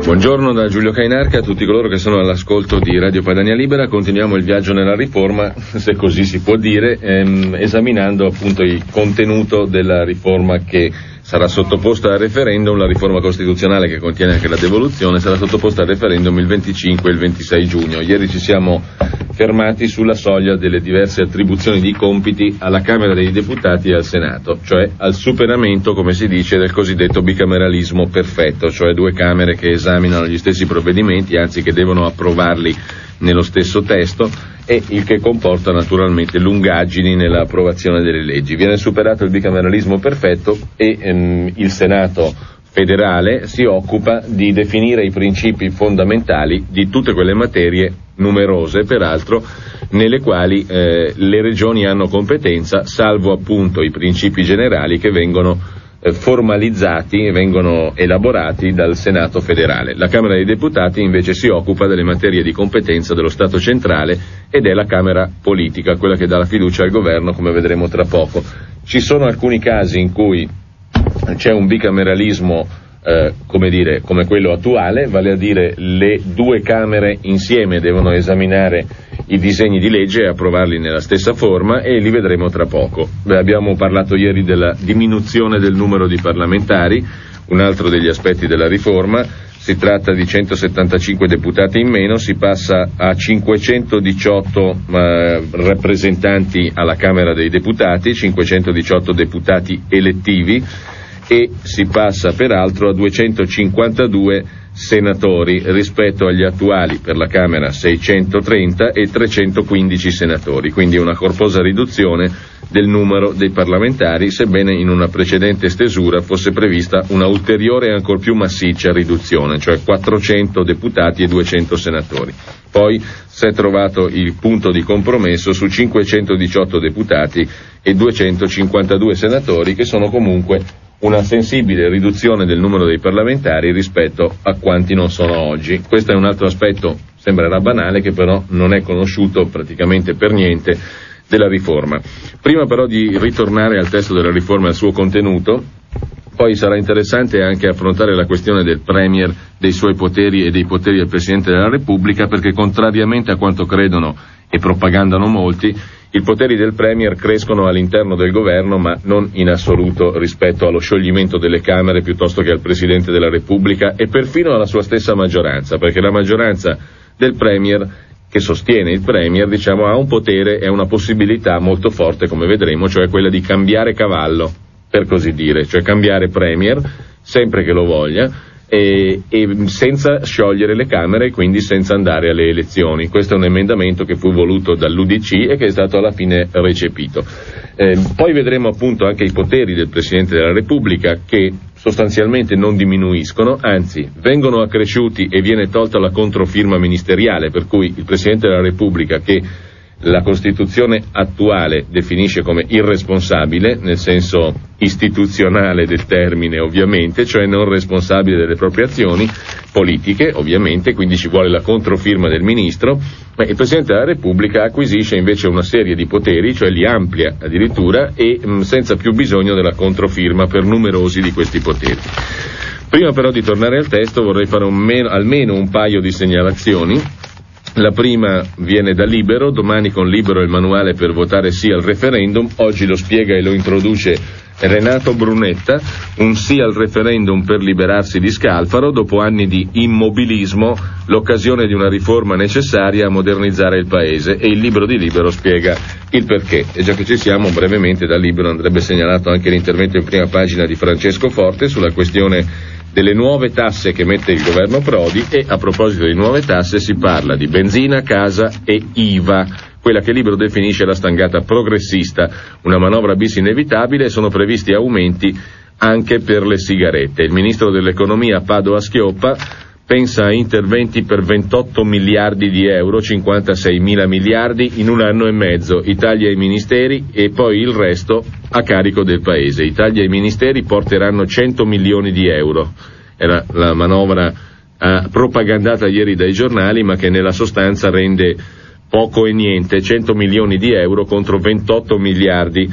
Buongiorno da Giulio Cainarca a tutti coloro che sono all'ascolto di Radio Padania Libera. Continuiamo il viaggio nella riforma, se così si può dire, esaminando appunto il contenuto della riforma che sarà sottoposta al referendum. La riforma costituzionale, che contiene anche la devoluzione, sarà sottoposta al referendum il 25 e il 26 giugno. Ieri ci siamo fermati sulla soglia delle diverse attribuzioni di compiti alla Camera dei Deputati e al Senato, cioè al superamento, come si dice, del cosiddetto bicameralismo perfetto, cioè due Camere che esaminano gli stessi provvedimenti, anzi che devono approvarli nello stesso testo, e il che comporta naturalmente lungaggini nell'approvazione delle leggi. Viene superato il bicameralismo perfetto e il Senato federale si occupa di definire i principi fondamentali di tutte quelle materie, numerose peraltro, nelle quali le regioni hanno competenza, salvo appunto i principi generali che vengono formalizzati e vengono elaborati dal Senato federale. La Camera dei Deputati invece si occupa delle materie di competenza dello Stato centrale ed è la Camera politica, quella che dà la fiducia al governo, come vedremo tra poco. Ci sono alcuni casi in cui c'è un bicameralismo come quello attuale, vale a dire le due Camere insieme devono esaminare i disegni di legge e approvarli nella stessa forma, e li vedremo tra poco. Abbiamo parlato ieri della diminuzione del numero di parlamentari, un altro degli aspetti della riforma. Si tratta di 175 deputati in meno, si passa a 518 rappresentanti alla Camera dei Deputati, 518 deputati elettivi, e si passa peraltro a 252 senatori rispetto agli attuali per la Camera 630 e 315 senatori, quindi una corposa riduzione del numero dei parlamentari, sebbene in una precedente stesura fosse prevista una ulteriore e ancor più massiccia riduzione, cioè 400 deputati e 200 senatori. Poi si è trovato il punto di compromesso su 518 deputati e 252 senatori, che sono comunque una sensibile riduzione del numero dei parlamentari rispetto a quanti non sono oggi. Questo è un altro aspetto, sembrerà banale, che però non è conosciuto praticamente per niente della riforma. Prima però di ritornare al testo della riforma e al suo contenuto, poi sarà interessante anche affrontare la questione del Premier, dei suoi poteri e dei poteri del Presidente della Repubblica, perché contrariamente a quanto credono e propagandano molti, i poteri del Premier crescono all'interno del governo, ma non in assoluto rispetto allo scioglimento delle Camere piuttosto che al Presidente della Repubblica e perfino alla sua stessa maggioranza, perché la maggioranza del Premier, che sostiene il Premier, ha un potere e una possibilità molto forte, come vedremo, cioè quella di cambiare cavallo, per così dire, cioè cambiare Premier sempre che lo voglia, e senza sciogliere le Camere e quindi senza andare alle elezioni. Questo è un emendamento che fu voluto dall'UDC e che è stato alla fine recepito. Poi vedremo appunto anche i poteri del Presidente della Repubblica, che sostanzialmente non diminuiscono, anzi vengono accresciuti e viene tolta la controfirma ministeriale, per cui il Presidente della Repubblica, che la Costituzione attuale definisce come irresponsabile, nel senso istituzionale del termine ovviamente, cioè non responsabile delle proprie azioni politiche ovviamente, quindi ci vuole la controfirma del ministro, ma il Presidente della Repubblica acquisisce invece una serie di poteri, cioè li amplia addirittura e senza più bisogno della controfirma per numerosi di questi poteri. Prima però di tornare al testo vorrei fare almeno un paio di segnalazioni. La prima viene da Libero, domani con Libero il manuale per votare sì al referendum, oggi lo spiega e lo introduce Renato Brunetta, un sì al referendum per liberarsi di Scalfaro, dopo anni di immobilismo, l'occasione di una riforma necessaria a modernizzare il Paese, e il libro di Libero spiega il perché. E già che ci siamo, brevemente da Libero andrebbe segnalato anche l'intervento in prima pagina di Francesco Forte sulla questione delle nuove tasse che mette il governo Prodi, e a proposito di nuove tasse si parla di benzina, casa e IVA, quella che Libero definisce la stangata progressista, una manovra bis inevitabile, e sono previsti aumenti anche per le sigarette. Il ministro dell'economia Padoa-Schioppa pensa a interventi per 28 miliardi di euro, 56 mila miliardi in un anno e mezzo, i tagli ai ministeri e poi il resto a carico del Paese. I tagli ai ministeri porteranno 100 milioni di euro, era la manovra propagandata ieri dai giornali, ma che nella sostanza rende poco e niente, 100 milioni di euro contro 28 miliardi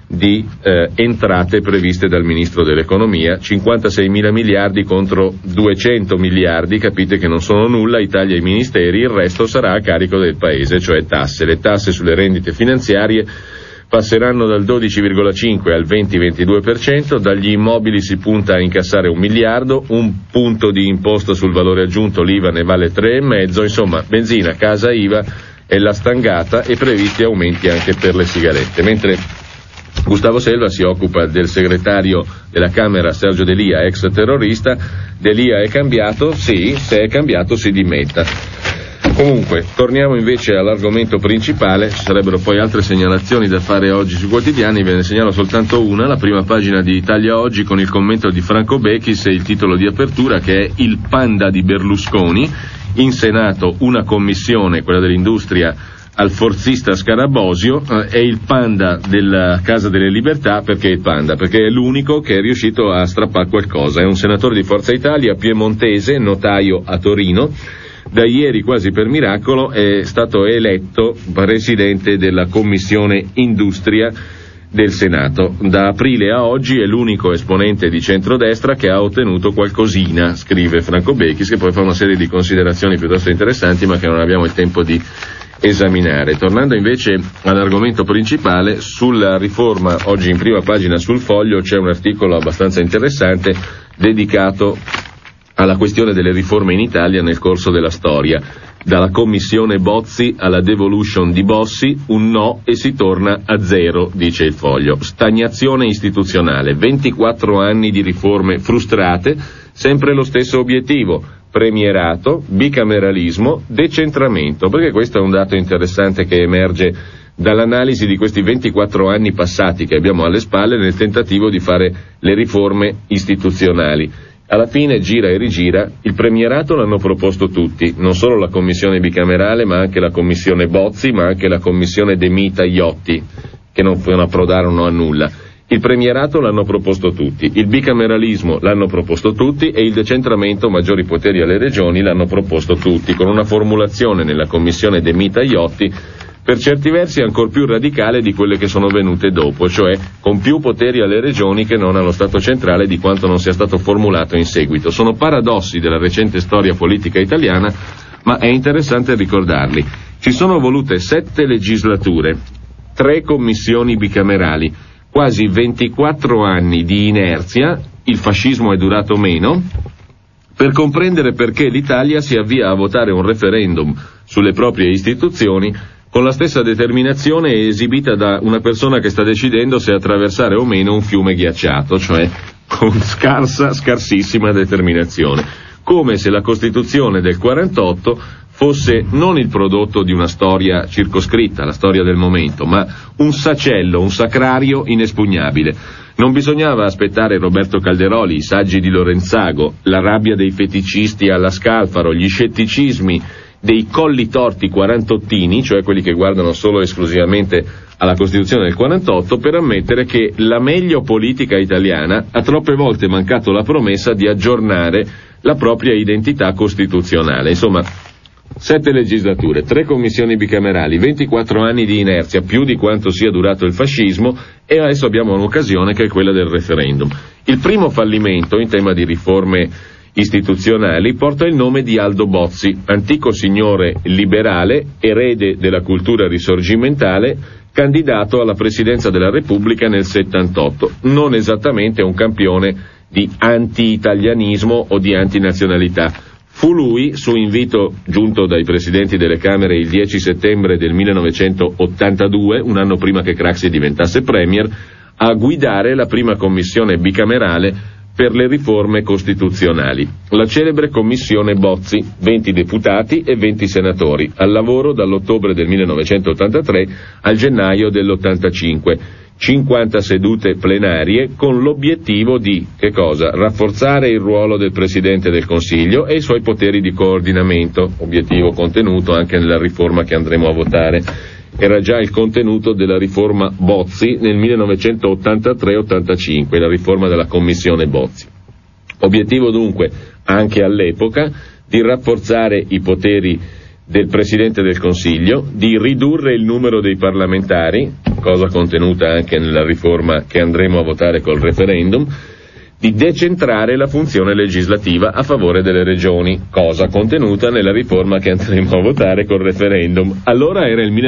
di entrate previste dal Ministro dell'Economia, 56.000 miliardi contro 200 miliardi, capite che non sono nulla, i tagli ai ministeri, il resto sarà a carico del Paese, cioè tasse. Le tasse sulle rendite finanziarie passeranno dal 12,5 al 20-22%, dagli immobili si punta a incassare 1 miliardo, un punto di imposta sul valore aggiunto, l'IVA ne vale 3,5, insomma benzina, casa, IVA è la stangata e previsti aumenti anche per le sigarette. Mentre Gustavo Selva si occupa del segretario della Camera Sergio D'Elia, ex terrorista. D'Elia è cambiato? Sì, se è cambiato si dimetta. Comunque, torniamo invece all'argomento principale, ci sarebbero poi altre segnalazioni da fare oggi sui quotidiani, ve ne segnalo soltanto una, la prima pagina di Italia Oggi con il commento di Franco Bechis e il titolo di apertura che è Il panda di Berlusconi, in Senato una commissione, quella dell'industria, al forzista Scarabosio, è il panda della Casa delle Libertà. Perché il panda? Perché è l'unico che è riuscito a strappare qualcosa, è un senatore di Forza Italia, piemontese, notaio a Torino. Da ieri, quasi per miracolo, è stato eletto presidente della Commissione Industria del Senato. Da aprile a oggi è l'unico esponente di centrodestra che ha ottenuto qualcosina, scrive Franco Bechis, che poi fa una serie di considerazioni piuttosto interessanti, ma che non abbiamo il tempo di esaminare. Tornando invece all'argomento principale, sulla riforma, oggi in prima pagina sul Foglio c'è un articolo abbastanza interessante dedicato alla questione delle riforme in Italia nel corso della storia. Dalla commissione Bozzi alla devolution di Bossi, un no e si torna a zero, dice il Foglio. Stagnazione istituzionale, 24 anni di riforme frustrate, sempre lo stesso obiettivo: premierato, bicameralismo, decentramento, perché questo è un dato interessante che emerge dall'analisi di questi 24 anni passati che abbiamo alle spalle nel tentativo di fare le riforme istituzionali. Alla fine, gira e rigira, il premierato l'hanno proposto tutti, non solo la commissione bicamerale, ma anche la commissione Bozzi, ma anche la commissione De Mita Iotti, che non approdarono a nulla. Il premierato l'hanno proposto tutti, il bicameralismo l'hanno proposto tutti e il decentramento, maggiori poteri alle regioni, l'hanno proposto tutti, con una formulazione nella commissione De Mita Iotti per certi versi ancor più radicale di quelle che sono venute dopo, cioè con più poteri alle regioni che non allo Stato centrale di quanto non sia stato formulato in seguito. Sono paradossi della recente storia politica italiana, ma è interessante ricordarli. Ci sono volute 7 legislature, 3 commissioni bicamerali, quasi 24 anni di inerzia, il fascismo è durato meno, per comprendere perché l'Italia si avvia a votare un referendum sulle proprie istituzioni con la stessa determinazione esibita da una persona che sta decidendo se attraversare o meno un fiume ghiacciato, cioè con scarsissima determinazione, come se la Costituzione del 48 fosse non il prodotto di una storia circoscritta, la storia del momento, ma un sacello, un sacrario inespugnabile. Non bisognava aspettare Roberto Calderoli, i saggi di Lorenzago, la rabbia dei feticisti alla Scalfaro, gli scetticismi dei colli torti quarantottini, cioè quelli che guardano solo e esclusivamente alla Costituzione del 48, per ammettere che la meglio politica italiana ha troppe volte mancato la promessa di aggiornare la propria identità costituzionale. Insomma, 7 legislature, 3 commissioni bicamerali, 24 anni di inerzia, più di quanto sia durato il fascismo, e adesso abbiamo un'occasione che è quella del referendum. Il primo fallimento in tema di riforme istituzionali porta il nome di Aldo Bozzi, antico signore liberale, erede della cultura risorgimentale, candidato alla presidenza della Repubblica nel 78, non esattamente un campione di anti-italianismo o di antinazionalità. Fu lui, su invito giunto dai presidenti delle Camere il 10 settembre del 1982, un anno prima che Craxi diventasse premier, a guidare la prima commissione bicamerale per le riforme costituzionali, la celebre commissione Bozzi, 20 deputati e 20 senatori, al lavoro dall'ottobre del 1983 al gennaio dell'85, 50 sedute plenarie con l'obiettivo di, che cosa? Rafforzare il ruolo del Presidente del Consiglio e i suoi poteri di coordinamento, obiettivo contenuto anche nella riforma che andremo a votare. Era già il contenuto della riforma Bozzi nel 1983-85, la riforma della commissione Bozzi. Obiettivo dunque, anche all'epoca, di rafforzare i poteri del Presidente del Consiglio, di ridurre il numero dei parlamentari, cosa contenuta anche nella riforma che andremo a votare col referendum, di decentrare la funzione legislativa a favore delle regioni, cosa contenuta nella riforma che andremo a votare col referendum. Allora era il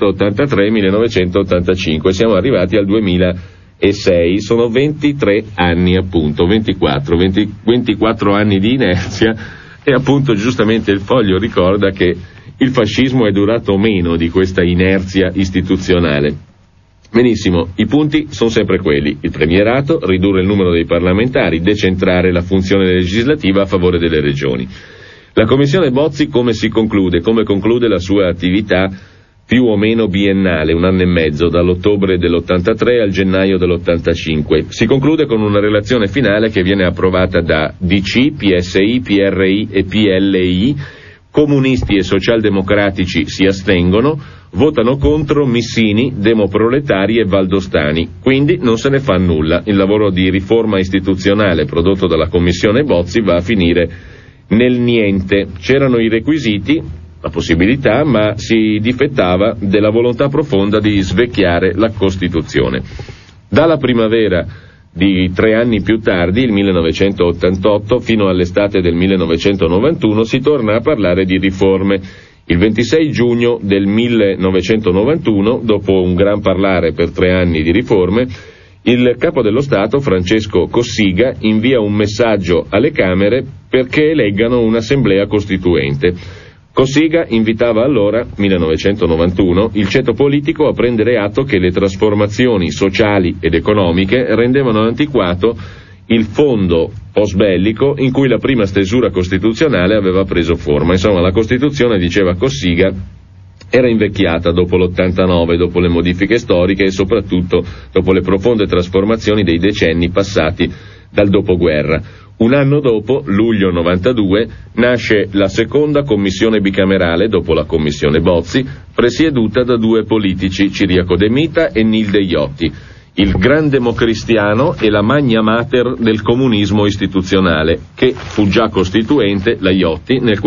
1983-1985, siamo arrivati al 2006, sono 23 anni appunto, 24 anni di inerzia, e appunto giustamente il Foglio ricorda che il fascismo è durato meno di questa inerzia istituzionale. Benissimo, i punti sono sempre quelli: il premierato, ridurre il numero dei parlamentari, decentrare la funzione legislativa a favore delle regioni. La commissione Bozzi come conclude la sua attività più o meno biennale, 1 anno e mezzo, dall'ottobre dell'83 al gennaio dell'85. Si conclude con una relazione finale che viene approvata da DC, PSI, PRI e PLI. Comunisti e socialdemocratici si astengono, votano contro Missini, demoproletari e valdostani, quindi non se ne fa nulla. Il lavoro di riforma istituzionale prodotto dalla commissione Bozzi va a finire nel niente. C'erano i requisiti, la possibilità, ma si difettava della volontà profonda di svecchiare la Costituzione. Dalla primavera di 3 anni più tardi, il 1988, fino all'estate del 1991, si torna a parlare di riforme. Il 26 giugno del 1991, dopo un gran parlare per 3 anni di riforme, il Capo dello Stato, Francesco Cossiga, invia un messaggio alle Camere perché eleggano un'assemblea costituente. Cossiga invitava allora, 1991, il ceto politico a prendere atto che le trasformazioni sociali ed economiche rendevano antiquato il fondo post-bellico in cui la prima stesura costituzionale aveva preso forma. Insomma, la Costituzione, diceva Cossiga, era invecchiata dopo l'89, dopo le modifiche storiche e soprattutto dopo le profonde trasformazioni dei decenni passati dal dopoguerra. 1 anno dopo, luglio 92, nasce la seconda commissione bicamerale dopo la commissione Bozzi, presieduta da 2 politici, Ciriaco De Mita e Nilde Iotti, il gran democristiano e la magna mater del comunismo istituzionale, che fu già costituente, la Iotti, nel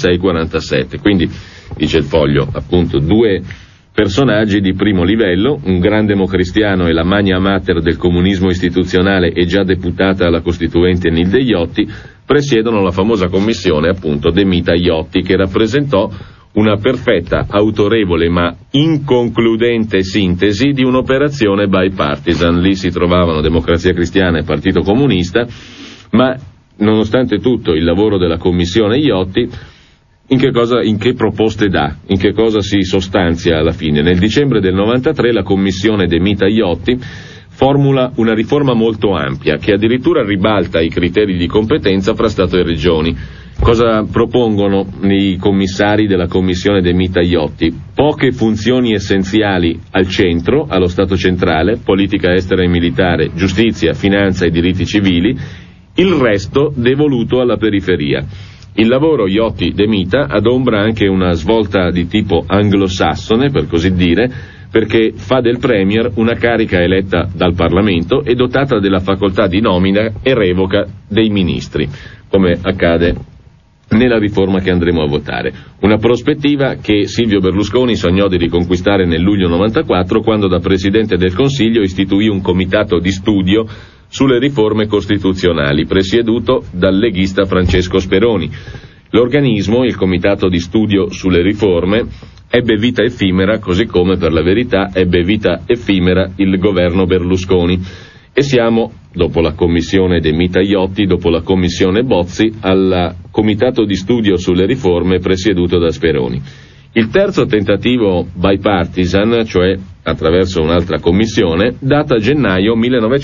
46-47. Quindi, dice il Foglio, appunto, 2 personaggi di primo livello, un gran democristiano e la magna mater del comunismo istituzionale e già deputata alla Costituente Nilde Iotti, presiedono la famosa commissione, appunto, De Mita Iotti, che rappresentò una perfetta, autorevole ma inconcludente sintesi di un'operazione bipartisan. Lì si trovavano Democrazia Cristiana e Partito Comunista, ma nonostante tutto il lavoro della commissione Iotti, in che proposte dà, in che cosa si sostanzia alla fine? Nel dicembre del 93 la commissione De Mita Iotti formula una riforma molto ampia che addirittura ribalta i criteri di competenza fra Stato e Regioni. Cosa propongono i commissari della commissione De Mita Iotti? Poche funzioni essenziali al centro, allo Stato centrale, politica estera e militare, giustizia, finanza e diritti civili, il resto devoluto alla periferia. Il lavoro Iotti-De Mita adombra anche una svolta di tipo anglosassone, per così dire, perché fa del Premier una carica eletta dal Parlamento e dotata della facoltà di nomina e revoca dei ministri, come accade nella riforma che andremo a votare. Una prospettiva che Silvio Berlusconi sognò di riconquistare nel luglio 94, quando da Presidente del Consiglio istituì un comitato di studio sulle riforme costituzionali, presieduto dal leghista Francesco Speroni. L'organismo, il Comitato di Studio sulle Riforme, ebbe vita effimera, così come per la verità ebbe vita effimera il governo Berlusconi. E siamo, dopo la commissione De Mita Iotti, dopo la commissione Bozzi, al Comitato di Studio sulle Riforme presieduto da Speroni. Il terzo tentativo bipartisan, cioè attraverso un'altra commissione, data gennaio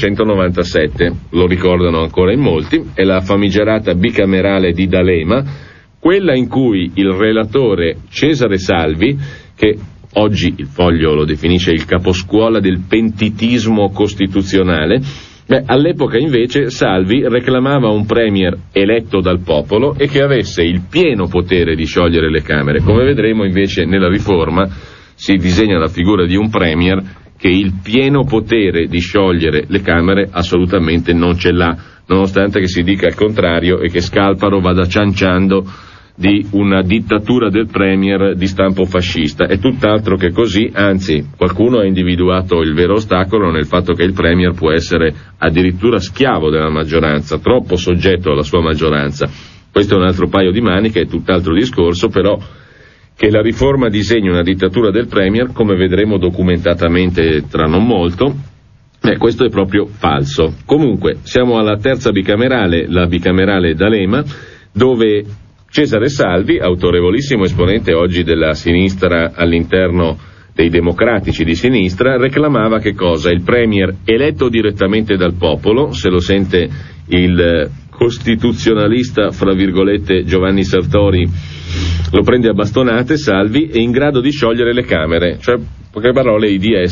1997, lo ricordano ancora in molti, è la famigerata bicamerale di D'Alema, quella in cui il relatore Cesare Salvi, che oggi il Foglio lo definisce il caposcuola del pentitismo costituzionale, all'epoca invece Salvi reclamava un premier eletto dal popolo e che avesse il pieno potere di sciogliere le Camere. Come vedremo invece nella riforma si disegna la figura di un premier che il pieno potere di sciogliere le Camere assolutamente non ce l'ha, nonostante che si dica il contrario e che Scalfaro vada cianciando di una dittatura del premier di stampo fascista. È tutt'altro che così, anzi qualcuno ha individuato il vero ostacolo nel fatto che il premier può essere addirittura schiavo della maggioranza, troppo soggetto alla sua maggioranza. Questo è un altro paio di maniche, è tutt'altro discorso, però che la riforma disegni una dittatura del premier, come vedremo documentatamente tra non molto, questo è proprio falso. Comunque siamo alla terza bicamerale, la bicamerale D'Alema, dove Cesare Salvi, autorevolissimo esponente oggi della sinistra all'interno dei democratici di sinistra, reclamava che cosa? Il premier eletto direttamente dal popolo, se lo sente il costituzionalista, fra virgolette, Giovanni Sartori, lo prende a bastonate. Salvi è in grado di sciogliere le Camere, cioè, poche parole,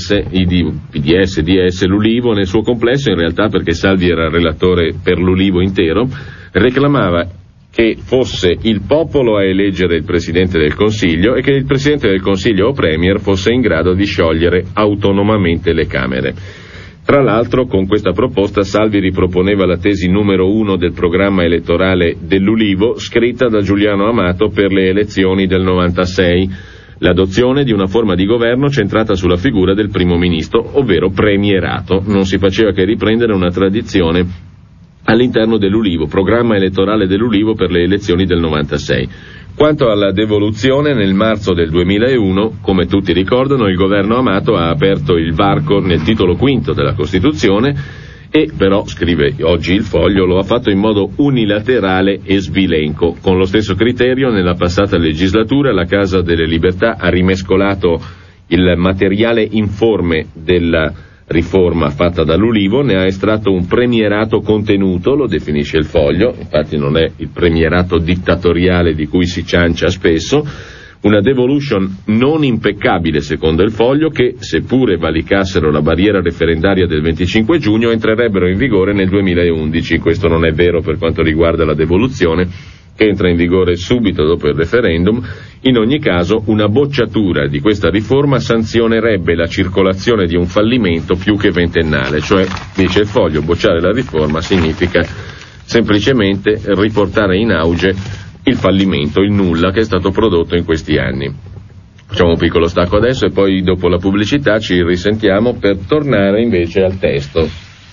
PDS, DS, l'Ulivo nel suo complesso, in realtà perché Salvi era relatore per l'Ulivo intero, reclamava che fosse il popolo a eleggere il Presidente del Consiglio e che il Presidente del Consiglio o Premier fosse in grado di sciogliere autonomamente le Camere. Tra l'altro, con questa proposta Salvi riproponeva la tesi numero 1 del programma elettorale dell'Ulivo, scritta da Giuliano Amato per le elezioni del 96, l'adozione di una forma di governo centrata sulla figura del primo ministro, ovvero premierato. Non si faceva che riprendere una tradizione all'interno dell'Ulivo, programma elettorale dell'Ulivo per le elezioni del 96. Quanto alla devoluzione, nel marzo del 2001, come tutti ricordano, il governo Amato ha aperto il varco nel titolo quinto della Costituzione e però, scrive oggi il Foglio, lo ha fatto in modo unilaterale e sbilenco. Con lo stesso criterio, nella passata legislatura la Casa delle Libertà ha rimescolato il materiale informe della riforma fatta dall'Ulivo, ne ha estratto un premierato contenuto, lo definisce il Foglio, infatti non è il premierato dittatoriale di cui si ciancia spesso, una devolution non impeccabile secondo il Foglio che, seppure valicassero la barriera referendaria del 25 giugno, entrerebbero in vigore nel 2011. Questo non è vero per quanto riguarda la devoluzione, che entra in vigore subito dopo il referendum. In ogni caso, una bocciatura di questa riforma sanzionerebbe la circolazione di un fallimento più che ventennale, cioè, dice il Foglio, bocciare la riforma significa semplicemente riportare in auge il fallimento, il nulla che è stato prodotto in questi anni. Facciamo un piccolo stacco adesso e poi dopo la pubblicità ci risentiamo per tornare invece al testo.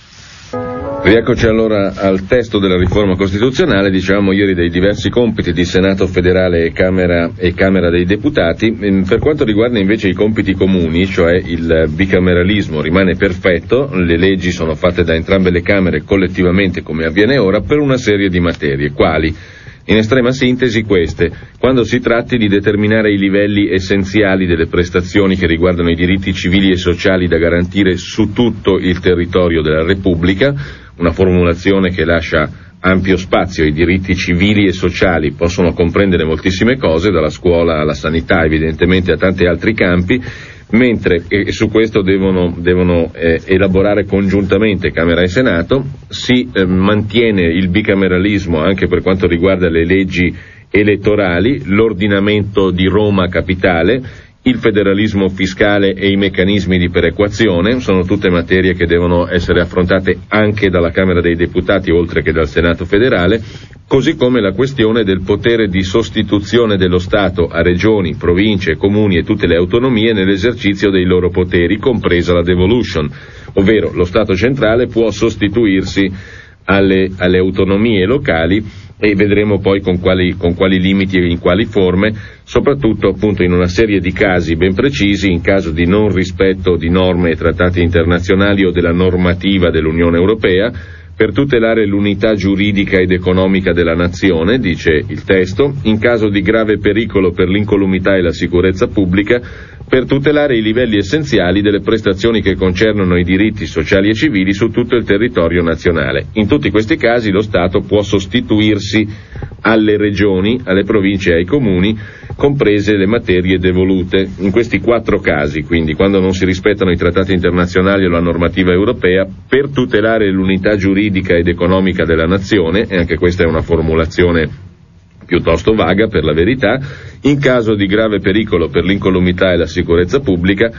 Rieccoci allora al testo della riforma costituzionale. Dicevamo ieri dei diversi compiti di Senato federale e Camera dei Deputati. Per quanto riguarda invece i compiti comuni, cioè il bicameralismo rimane perfetto, le leggi sono fatte da entrambe le Camere collettivamente come avviene ora per una serie di materie. Quali? In estrema sintesi queste: quando si tratti di determinare i livelli essenziali delle prestazioni che riguardano i diritti civili e sociali da garantire su tutto il territorio della Repubblica, una formulazione che lascia ampio spazio. I diritti civili e sociali possono comprendere moltissime cose, dalla scuola alla sanità, evidentemente a tanti altri campi, mentre su questo devono elaborare congiuntamente Camera e Senato. Si mantiene il bicameralismo anche per quanto riguarda le leggi elettorali, l'ordinamento di Roma capitale, il federalismo fiscale e i meccanismi di perequazione. Sono tutte materie che devono essere affrontate anche dalla Camera dei Deputati oltre che dal Senato federale, così come la questione del potere di sostituzione dello Stato a regioni, province, comuni e tutte le autonomie nell'esercizio dei loro poteri, compresa la devolution, ovvero lo Stato centrale può sostituirsi alle autonomie locali, e vedremo poi con quali limiti e in quali forme, soprattutto appunto in una serie di casi ben precisi, in caso di non rispetto di norme e trattati internazionali o della normativa dell'Unione Europea, per tutelare l'unità giuridica ed economica della nazione, dice il testo, in caso di grave pericolo per l'incolumità e la sicurezza pubblica, per tutelare i livelli essenziali delle prestazioni che concernono i diritti sociali e civili su tutto il territorio nazionale. In tutti questi casi lo Stato può sostituirsi alle regioni, alle province e ai comuni, comprese le materie devolute. In questi 4 casi, quindi, quando non si rispettano i trattati internazionali o la normativa europea, per tutelare l'unità giuridica ed economica della nazione, e anche questa è una formulazione piuttosto vaga per la verità, in caso di grave pericolo per l'incolumità e la sicurezza pubblica,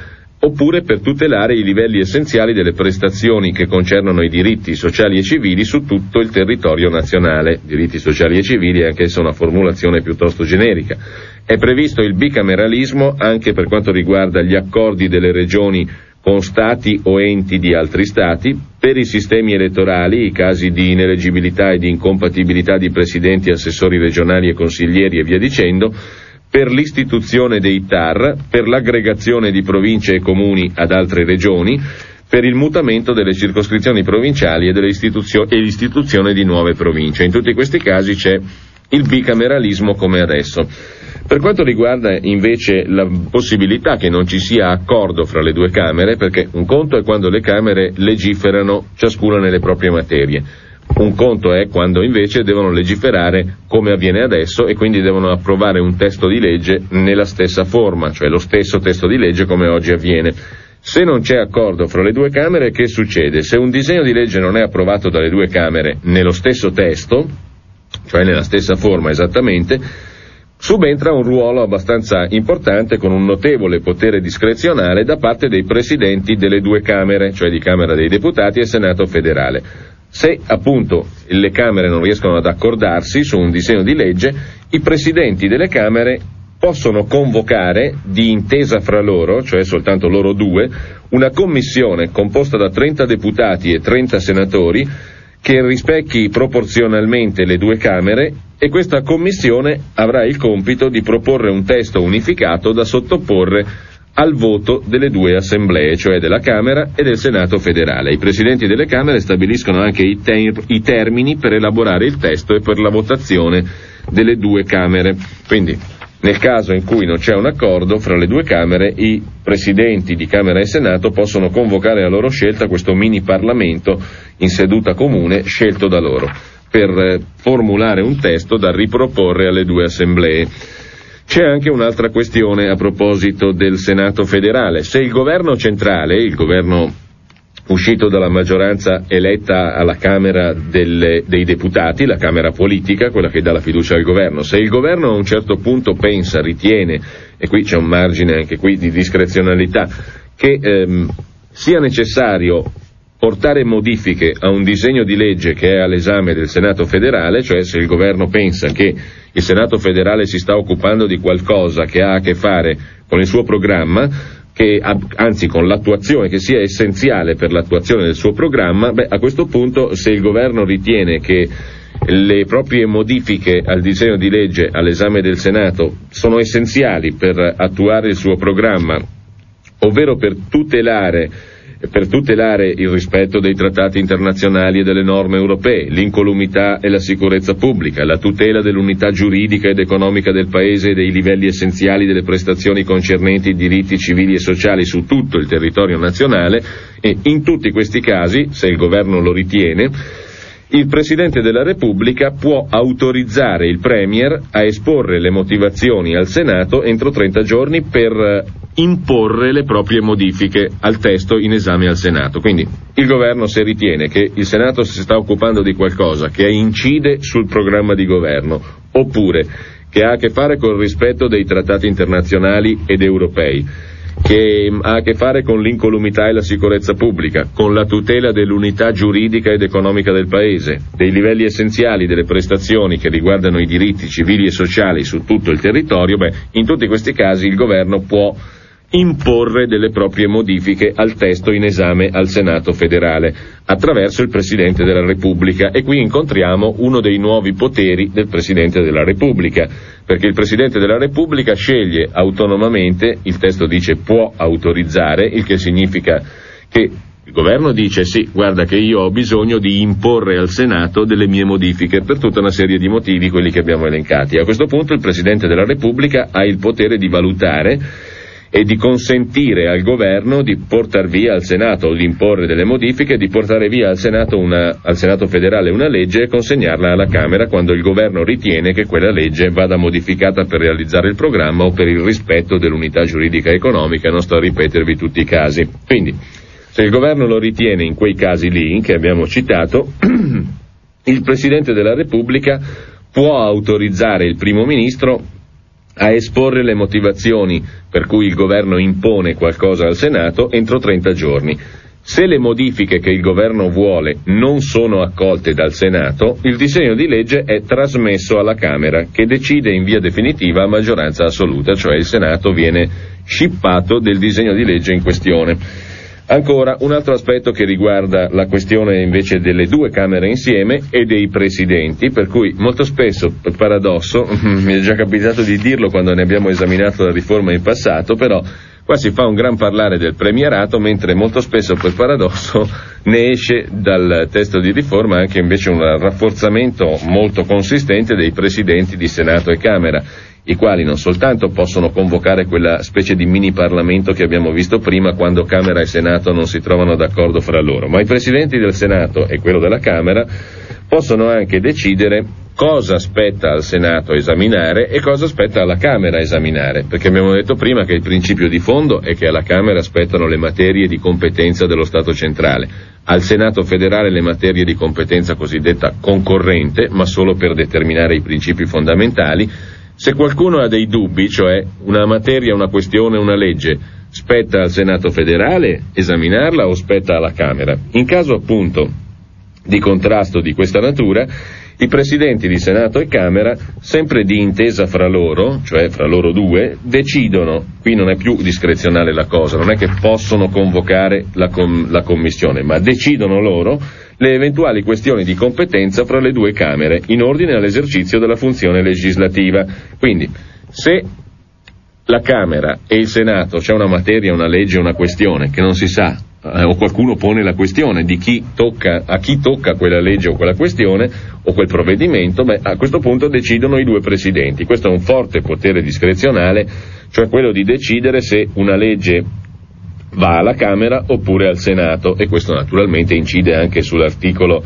oppure per tutelare i livelli essenziali delle prestazioni che concernono i diritti sociali e civili su tutto il territorio nazionale. Diritti sociali e civili è anch'essa una formulazione piuttosto generica. È previsto il bicameralismo anche per quanto riguarda gli accordi delle regioni con stati o enti di altri stati, per i sistemi elettorali, i casi di ineleggibilità e di incompatibilità di presidenti, assessori regionali e consiglieri e via dicendo, per l'istituzione dei TAR, per l'aggregazione di province e comuni ad altre regioni, per il mutamento delle circoscrizioni provinciali e l'istituzione di nuove province. In tutti questi casi c'è il bicameralismo come adesso. Per quanto riguarda invece la possibilità che non ci sia accordo fra le due Camere, perché un conto è quando le Camere legiferano ciascuna nelle proprie materie, un conto è quando invece devono legiferare come avviene adesso e quindi devono approvare un testo di legge nella stessa forma, cioè lo stesso testo di legge come oggi avviene. Se non c'è accordo fra le due Camere, che succede? Se un disegno di legge non è approvato dalle due Camere nello stesso testo, cioè nella stessa forma esattamente, subentra un ruolo abbastanza importante con un notevole potere discrezionale da parte dei presidenti delle due Camere, cioè di Camera dei Deputati e Senato federale. Se appunto le Camere non riescono ad accordarsi su un disegno di legge, i presidenti delle Camere possono convocare di intesa fra loro, cioè soltanto loro due, una commissione composta da 30 deputati e 30 senatori che rispecchi proporzionalmente le due Camere, e questa commissione avrà il compito di proporre un testo unificato da sottoporre al voto delle due assemblee, cioè della Camera e del Senato federale. I presidenti delle Camere stabiliscono anche i termini per elaborare il testo e per la votazione delle due Camere. Quindi, nel caso in cui non c'è un accordo fra le due Camere, i presidenti di Camera e Senato possono convocare a loro scelta questo mini Parlamento in seduta comune scelto da loro, per formulare un testo da riproporre alle due assemblee. C'è anche un'altra questione a proposito del Senato federale. Se il governo centrale, il governo uscito dalla maggioranza eletta alla Camera dei deputati, la Camera politica, quella che dà la fiducia al governo, se il governo a un certo punto pensa, ritiene, e qui c'è un margine anche qui di discrezionalità, che sia necessario portare modifiche a un disegno di legge che è all'esame del Senato federale, cioè se il governo pensa che il Senato federale si sta occupando di qualcosa che ha a che fare con il suo programma, anzi con l'attuazione, che sia essenziale per l'attuazione del suo programma, a questo punto, se il governo ritiene che le proprie modifiche al disegno di legge all'esame del Senato sono essenziali per attuare il suo programma, ovvero per tutelare il rispetto dei trattati internazionali e delle norme europee, l'incolumità e la sicurezza pubblica, la tutela dell'unità giuridica ed economica del Paese e dei livelli essenziali delle prestazioni concernenti i diritti civili e sociali su tutto il territorio nazionale, e in tutti questi casi, se il governo lo ritiene, il Presidente della Repubblica può autorizzare il Premier a esporre le motivazioni al Senato entro 30 giorni per imporre le proprie modifiche al testo in esame al Senato. Quindi il governo, se ritiene che il Senato si sta occupando di qualcosa che incide sul programma di governo, oppure che ha a che fare col rispetto dei trattati internazionali ed europei, che ha a che fare con l'incolumità e la sicurezza pubblica, con la tutela dell'unità giuridica ed economica del Paese, dei livelli essenziali delle prestazioni che riguardano i diritti civili e sociali su tutto il territorio, in tutti questi casi il governo può imporre delle proprie modifiche al testo in esame al Senato federale attraverso il Presidente della Repubblica, e qui incontriamo uno dei nuovi poteri del Presidente della Repubblica, perché il Presidente della Repubblica sceglie autonomamente, il testo dice può autorizzare, il che significa che il governo dice sì, guarda che io ho bisogno di imporre al Senato delle mie modifiche per tutta una serie di motivi, quelli che abbiamo elencati. A questo punto il Presidente della Repubblica ha il potere di valutare e di consentire al governo di portar via al Senato, o di imporre delle modifiche, di portare via al Senato federale una legge e consegnarla alla Camera quando il governo ritiene che quella legge vada modificata per realizzare il programma o per il rispetto dell'unità giuridica e economica. Non sto a ripetervi tutti i casi. Quindi, se il governo lo ritiene in quei casi lì che abbiamo citato, il Presidente della Repubblica può autorizzare il Primo Ministro a esporre le motivazioni per cui il governo impone qualcosa al Senato entro 30 giorni. Se le modifiche che il governo vuole non sono accolte dal Senato, il disegno di legge è trasmesso alla Camera, che decide in via definitiva a maggioranza assoluta, cioè il Senato viene scippato del disegno di legge in questione. Ancora, un altro aspetto che riguarda la questione invece delle due Camere insieme e dei presidenti, per cui molto spesso, per paradosso, mi è già capitato di dirlo quando ne abbiamo esaminato la riforma in passato, però qua si fa un gran parlare del premierato, mentre molto spesso, per paradosso, ne esce dal testo di riforma anche invece un rafforzamento molto consistente dei presidenti di Senato e Camera, i quali non soltanto possono convocare quella specie di mini Parlamento che abbiamo visto prima quando Camera e Senato non si trovano d'accordo fra loro, ma i presidenti del Senato e quello della Camera possono anche decidere cosa aspetta al Senato esaminare e cosa aspetta alla Camera esaminare, perché abbiamo detto prima che il principio di fondo è che alla Camera aspettano le materie di competenza dello Stato centrale, al Senato federale le materie di competenza cosiddetta concorrente, ma solo per determinare i principi fondamentali. Se qualcuno ha dei dubbi, cioè una materia, una questione, una legge, spetta al Senato federale esaminarla o spetta alla Camera? In caso appunto di contrasto di questa natura, i presidenti di Senato e Camera, sempre di intesa fra loro, cioè fra loro due, decidono, qui non è più discrezionale la cosa, non è che possono convocare la commissione, ma decidono loro le eventuali questioni di competenza fra le due Camere in ordine all'esercizio della funzione legislativa. Quindi, se la Camera e il Senato c'è una materia, una legge, una questione che non si sa, o qualcuno pone la questione di a chi tocca quella legge o quella questione o quel provvedimento, a questo punto decidono i due presidenti. Questo è un forte potere discrezionale, cioè quello di decidere se una legge va alla Camera oppure al Senato, e questo naturalmente incide anche sull'articolo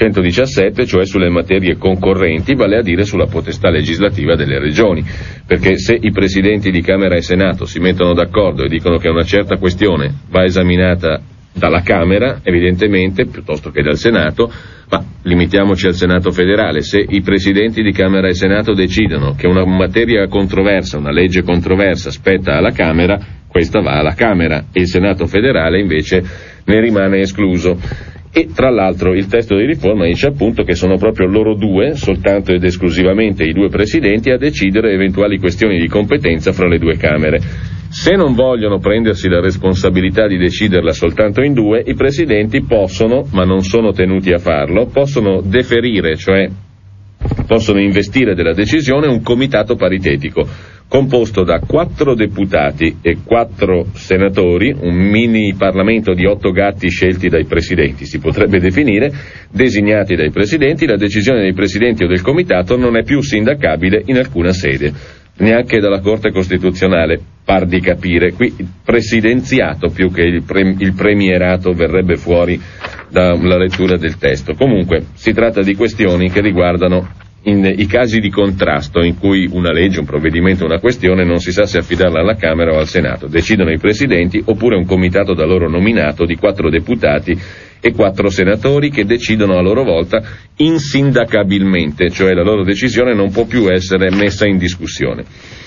117, cioè sulle materie concorrenti, vale a dire sulla potestà legislativa delle regioni, perché se i presidenti di Camera e Senato si mettono d'accordo e dicono che una certa questione va esaminata dalla Camera, evidentemente, piuttosto che dal Senato, ma limitiamoci al Senato federale, se i presidenti di Camera e Senato decidono che una materia controversa, una legge controversa spetta alla Camera, questa va alla Camera e il Senato federale invece ne rimane escluso. E tra l'altro il testo di riforma dice appunto che sono proprio loro due, soltanto ed esclusivamente i due presidenti, a decidere eventuali questioni di competenza fra le due Camere. Se non vogliono prendersi la responsabilità di deciderla soltanto in due, i presidenti possono, ma non sono tenuti a farlo, possono deferire, cioè possono investire della decisione un comitato paritetico composto da 4 deputati e 4 senatori, un mini Parlamento di 8 gatti scelti dai presidenti, si potrebbe definire, designati dai presidenti. La decisione dei presidenti o del comitato non è più sindacabile in alcuna sede, neanche dalla Corte Costituzionale, par di capire. Qui il presidenziato più che il premierato verrebbe fuori dalla lettura del testo. Comunque si tratta di questioni che riguardano i casi di contrasto in cui una legge, un provvedimento, una questione non si sa se affidarla alla Camera o al Senato. Decidono i presidenti oppure un comitato da loro nominato di 4 deputati e 4 senatori che decidono a loro volta insindacabilmente, cioè la loro decisione non può più essere messa in discussione.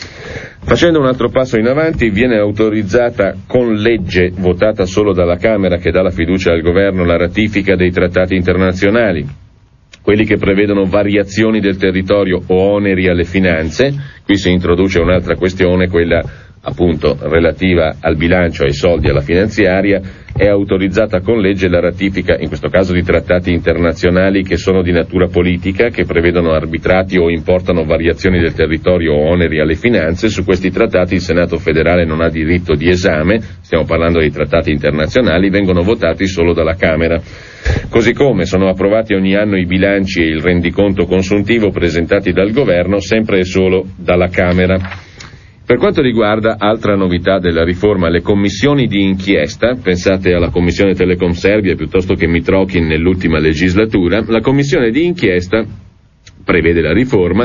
Facendo un altro passo in avanti, viene autorizzata con legge votata solo dalla Camera, che dà la fiducia al governo, la ratifica dei trattati internazionali, quelli che prevedono variazioni del territorio o oneri alle finanze. Qui si introduce un'altra questione, quella appunto relativa al bilancio, ai soldi, alla finanziaria. È autorizzata con legge la ratifica, in questo caso, di trattati internazionali che sono di natura politica, che prevedono arbitrati o importano variazioni del territorio o oneri alle finanze. Su questi trattati il Senato federale non ha diritto di esame, stiamo parlando dei trattati internazionali, vengono votati solo dalla Camera. Così come sono approvati ogni anno i bilanci e il rendiconto consuntivo presentati dal governo, sempre e solo dalla Camera. Per quanto riguarda altra novità della riforma, le commissioni di inchiesta, pensate alla commissione Telecom Serbia piuttosto che Mitrokin nell'ultima legislatura, la commissione di inchiesta, prevede la riforma,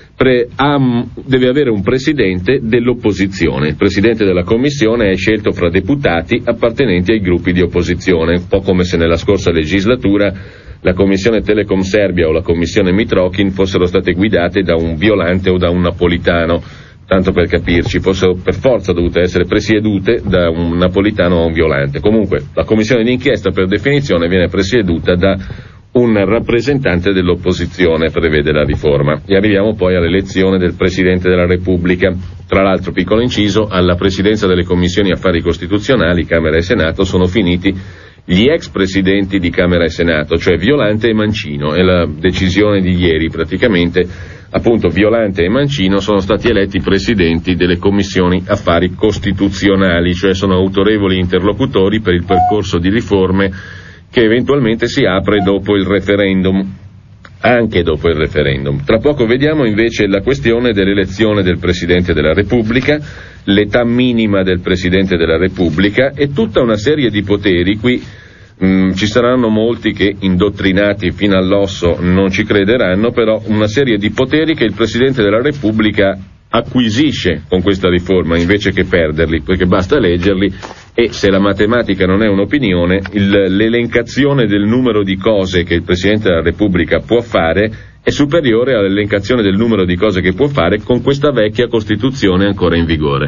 deve avere un presidente dell'opposizione. Il presidente della commissione è scelto fra deputati appartenenti ai gruppi di opposizione, un po' come se nella scorsa legislatura la commissione Telecom Serbia o la commissione Mitrokin fossero state guidate da un Violante o da un Napolitano. tanto per capirci, fossero per forza dovute essere presiedute da un napolitano o un Violante. Comunque, la commissione d'inchiesta per definizione viene presieduta da un rappresentante dell'opposizione, prevede la riforma. E arriviamo poi all'elezione del Presidente della Repubblica. Tra l'altro, piccolo inciso, alla presidenza delle commissioni affari costituzionali, Camera e Senato, sono finiti gli ex presidenti di Camera e Senato, cioè Violante e Mancino. È la decisione di ieri praticamente, appunto Violante e Mancino sono stati eletti presidenti delle commissioni affari costituzionali, cioè sono autorevoli interlocutori per il percorso di riforme che eventualmente si apre dopo il referendum, anche dopo il referendum. Tra poco vediamo invece la questione dell'elezione del Presidente della Repubblica, l'età minima del Presidente della Repubblica e tutta una serie di poteri. Qui ci saranno molti che, indottrinati fino all'osso, non ci crederanno, però una serie di poteri che il Presidente della Repubblica acquisisce con questa riforma invece che perderli, perché basta leggerli e, se la matematica non è un'opinione, l'elencazione del numero di cose che il Presidente della Repubblica può fare è superiore all'elencazione del numero di cose che può fare con questa vecchia Costituzione ancora in vigore.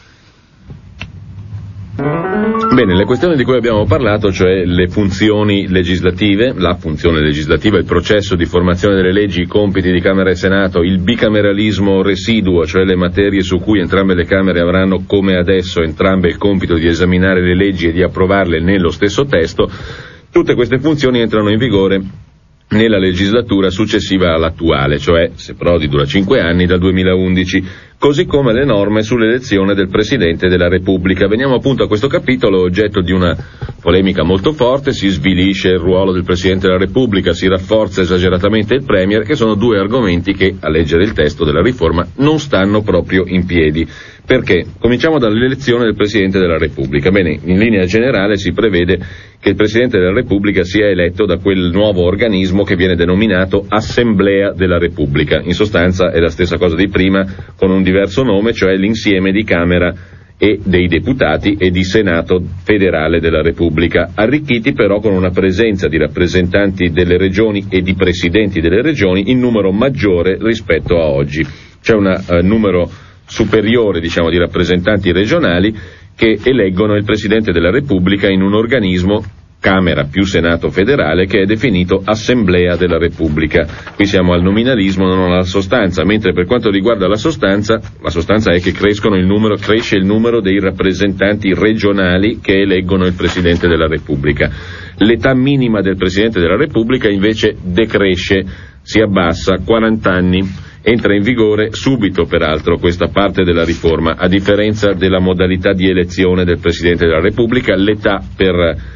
Bene, le questioni di cui abbiamo parlato, cioè le funzioni legislative, la funzione legislativa, il processo di formazione delle leggi, i compiti di Camera e Senato, il bicameralismo residuo, cioè le materie su cui entrambe le Camere avranno, come adesso, entrambe il compito di esaminare le leggi e di approvarle nello stesso testo, tutte queste funzioni entrano in vigore nella legislatura successiva all'attuale, cioè, se Prodi dura 5 anni, dal 2011, così come le norme sull'elezione del Presidente della Repubblica. Veniamo appunto a questo capitolo, oggetto di una polemica molto forte, si svilisce il ruolo del Presidente della Repubblica, si rafforza esageratamente il Premier, che sono due argomenti che, a leggere il testo della riforma, non stanno proprio in piedi. Perché? Cominciamo dall'elezione del Presidente della Repubblica. Bene, in linea generale si prevede che il Presidente della Repubblica sia eletto da quel nuovo organismo che viene denominato Assemblea della Repubblica. In sostanza è la stessa cosa di prima, con un diverso nome, cioè l'insieme di Camera e dei deputati e di Senato federale della Repubblica, arricchiti però con una presenza di rappresentanti delle regioni e di presidenti delle regioni in numero maggiore rispetto a oggi. C'è un numero superiore, diciamo, di rappresentanti regionali che eleggono il Presidente della Repubblica in un organismo, Camera più Senato federale, che è definito Assemblea della Repubblica. Qui siamo al nominalismo, non alla sostanza, mentre per quanto riguarda la sostanza è che cresce il numero dei rappresentanti regionali che eleggono il Presidente della Repubblica. L'età minima del Presidente della Repubblica invece decresce, si abbassa a 40 anni. Entra in vigore subito, peraltro, questa parte della riforma. A differenza della modalità di elezione del Presidente della Repubblica, l'età per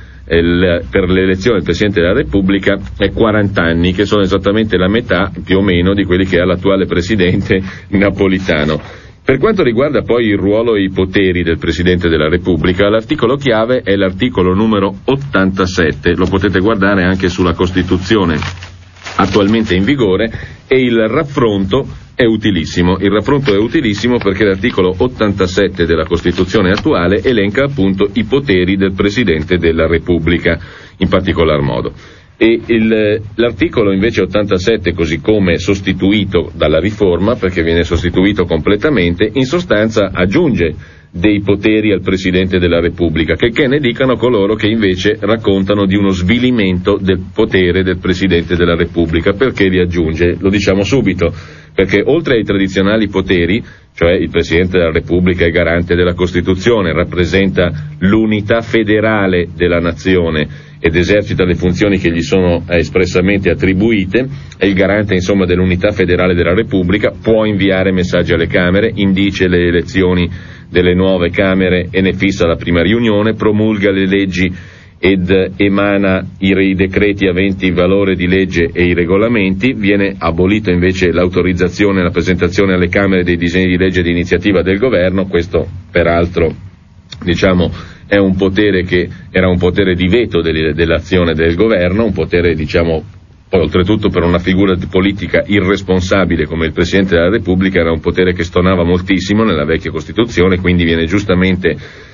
l'elezione del Presidente della Repubblica è 40 anni, che sono esattamente la metà, più o meno, di quelli che ha l'attuale Presidente Napolitano. Per quanto riguarda poi il ruolo e i poteri del Presidente della Repubblica, l'articolo chiave è l'articolo numero 87, lo potete guardare anche sulla Costituzione attualmente in vigore, e il raffronto è utilissimo. Il raffronto è utilissimo perché l'articolo 87 della Costituzione attuale elenca appunto i poteri del Presidente della Repubblica, in particolar modo. E l'articolo invece 87, così come sostituito dalla riforma, perché viene sostituito completamente, in sostanza aggiunge dei poteri al Presidente della Repubblica, che ne dicano coloro che invece raccontano di uno svilimento del potere del Presidente della Repubblica. Perché li aggiunge? Lo diciamo subito, perché oltre ai tradizionali poteri, cioè il Presidente della Repubblica è garante della Costituzione, rappresenta l'unità federale della nazione ed esercita le funzioni che gli sono espressamente attribuite, è il garante insomma dell'unità federale della Repubblica, può inviare messaggi alle Camere, indice le elezioni delle nuove Camere e ne fissa la prima riunione, promulga le leggi ed emana i decreti aventi valore di legge e i regolamenti. Viene abolito invece l'autorizzazione e la presentazione alle Camere dei disegni di legge di iniziativa del governo. Questo peraltro, diciamo, è un potere che era un potere di veto dell'azione del governo, un potere, diciamo, poi oltretutto per una figura politica irresponsabile come il Presidente della Repubblica era un potere che stonava moltissimo nella vecchia Costituzione, quindi viene giustamente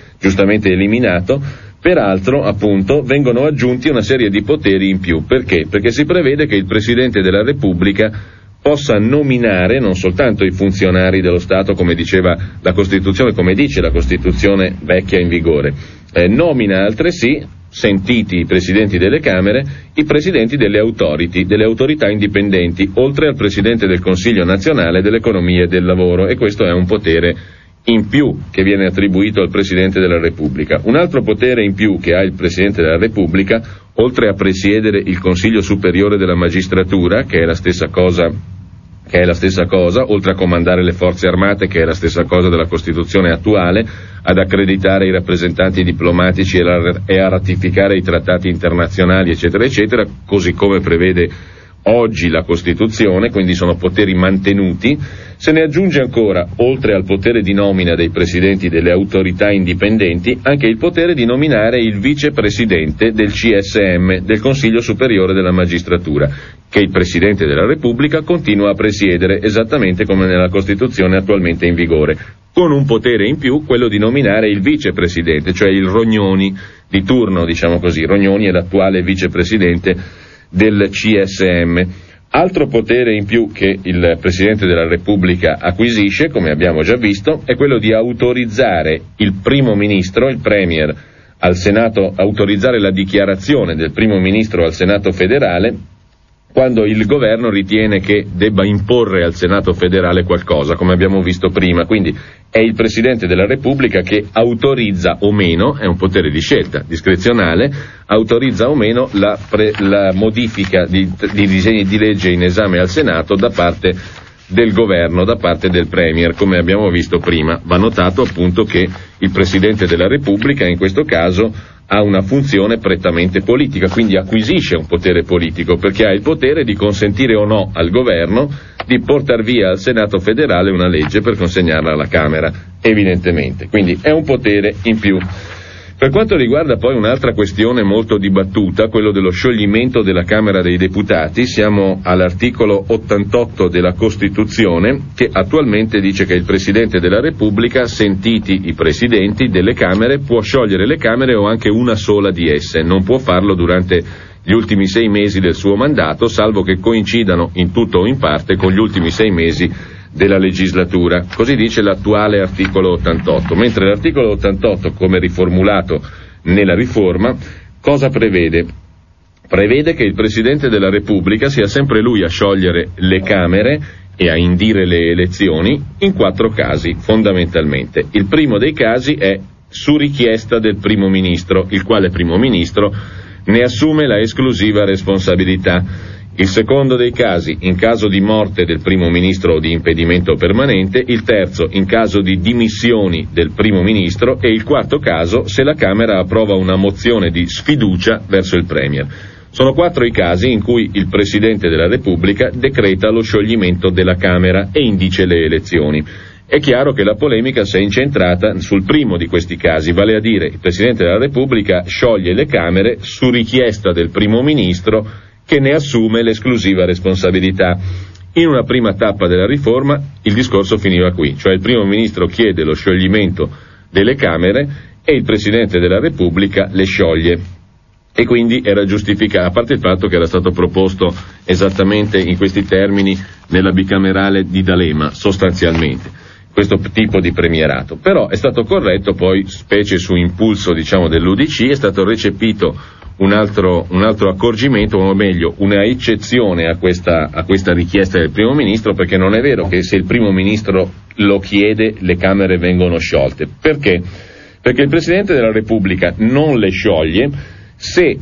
eliminato. Peraltro, appunto, vengono aggiunti una serie di poteri in più. Perché? Perché si prevede che il Presidente della Repubblica possa nominare non soltanto i funzionari dello Stato, come diceva la Costituzione, come dice la Costituzione vecchia in vigore, nomina altresì, sentiti i presidenti delle Camere, i presidenti delle autorità indipendenti, oltre al Presidente del Consiglio nazionale dell'economia e del lavoro, e questo è un potere in più che viene attribuito al Presidente della Repubblica. Un altro potere in più che ha il Presidente della Repubblica, oltre a presiedere il Consiglio Superiore della Magistratura, che è la stessa cosa, oltre a comandare le forze armate, che è la stessa cosa della Costituzione attuale, ad accreditare i rappresentanti diplomatici e a ratificare i trattati internazionali, eccetera, eccetera, così come prevede oggi la Costituzione, quindi sono poteri mantenuti. Se ne aggiunge ancora, oltre al potere di nomina dei presidenti delle autorità indipendenti, anche il potere di nominare il vicepresidente del CSM, del Consiglio Superiore della Magistratura, che il Presidente della Repubblica continua a presiedere, esattamente come nella Costituzione attualmente in vigore, con un potere in più, quello di nominare il vicepresidente, cioè il Rognoni di turno, diciamo così. Rognoni è l'attuale vicepresidente del CSM. Altro potere in più che il Presidente della Repubblica acquisisce, come abbiamo già visto, è quello di autorizzare il primo ministro, il Premier, al Senato, autorizzare la dichiarazione del primo ministro al Senato federale quando il governo ritiene che debba imporre al Senato federale qualcosa, come abbiamo visto prima. Quindi è il Presidente della Repubblica che autorizza o meno, è un potere di scelta discrezionale, autorizza o meno la modifica di disegni di legge in esame al Senato da parte del governo, da parte del Premier, come abbiamo visto prima. Va notato appunto che il Presidente della Repubblica in questo caso ha una funzione prettamente politica, quindi acquisisce un potere politico, perché ha il potere di consentire o no al governo di portar via al Senato federale una legge per consegnarla alla Camera, evidentemente. Quindi è un potere in più. Per quanto riguarda poi un'altra questione molto dibattuta, quello dello scioglimento della Camera dei Deputati, siamo all'articolo 88 della Costituzione, che attualmente dice che il Presidente della Repubblica, sentiti i presidenti delle Camere, può sciogliere le Camere o anche una sola di esse, non può farlo durante gli ultimi 6 mesi del suo mandato, salvo che coincidano in tutto o in parte con gli ultimi 6 mesi della legislatura. Così dice l'attuale articolo 88, mentre l'articolo 88, come riformulato nella riforma, cosa prevede? Prevede che il Presidente della Repubblica sia sempre lui a sciogliere le Camere e a indire le elezioni in 4 casi, fondamentalmente. Il primo dei casi è su richiesta del Primo Ministro, il quale Primo Ministro ne assume la esclusiva responsabilità. Il secondo dei casi, in caso di morte del Primo Ministro o di impedimento permanente, il terzo in caso di dimissioni del Primo Ministro e il quarto caso se la Camera approva una mozione di sfiducia verso il Premier. Sono 4 i casi in cui il Presidente della Repubblica decreta lo scioglimento della Camera e indice le elezioni. È chiaro che la polemica si è incentrata sul primo di questi casi, vale a dire il Presidente della Repubblica scioglie le Camere su richiesta del Primo Ministro che ne assume l'esclusiva responsabilità. In una prima tappa della riforma il discorso finiva qui, cioè il Primo Ministro chiede lo scioglimento delle Camere e il Presidente della Repubblica le scioglie. E quindi era giustificato, a parte il fatto che era stato proposto esattamente in questi termini nella bicamerale di D'Alema, sostanzialmente, questo tipo di premierato. Però è stato corretto poi, specie su impulso dell'UDC, è stato recepito un altro accorgimento, o meglio una eccezione a questa richiesta del Primo Ministro, perché non è vero che se il Primo Ministro lo chiede le Camere vengono sciolte. Perché? Perché il Presidente della Repubblica non le scioglie se,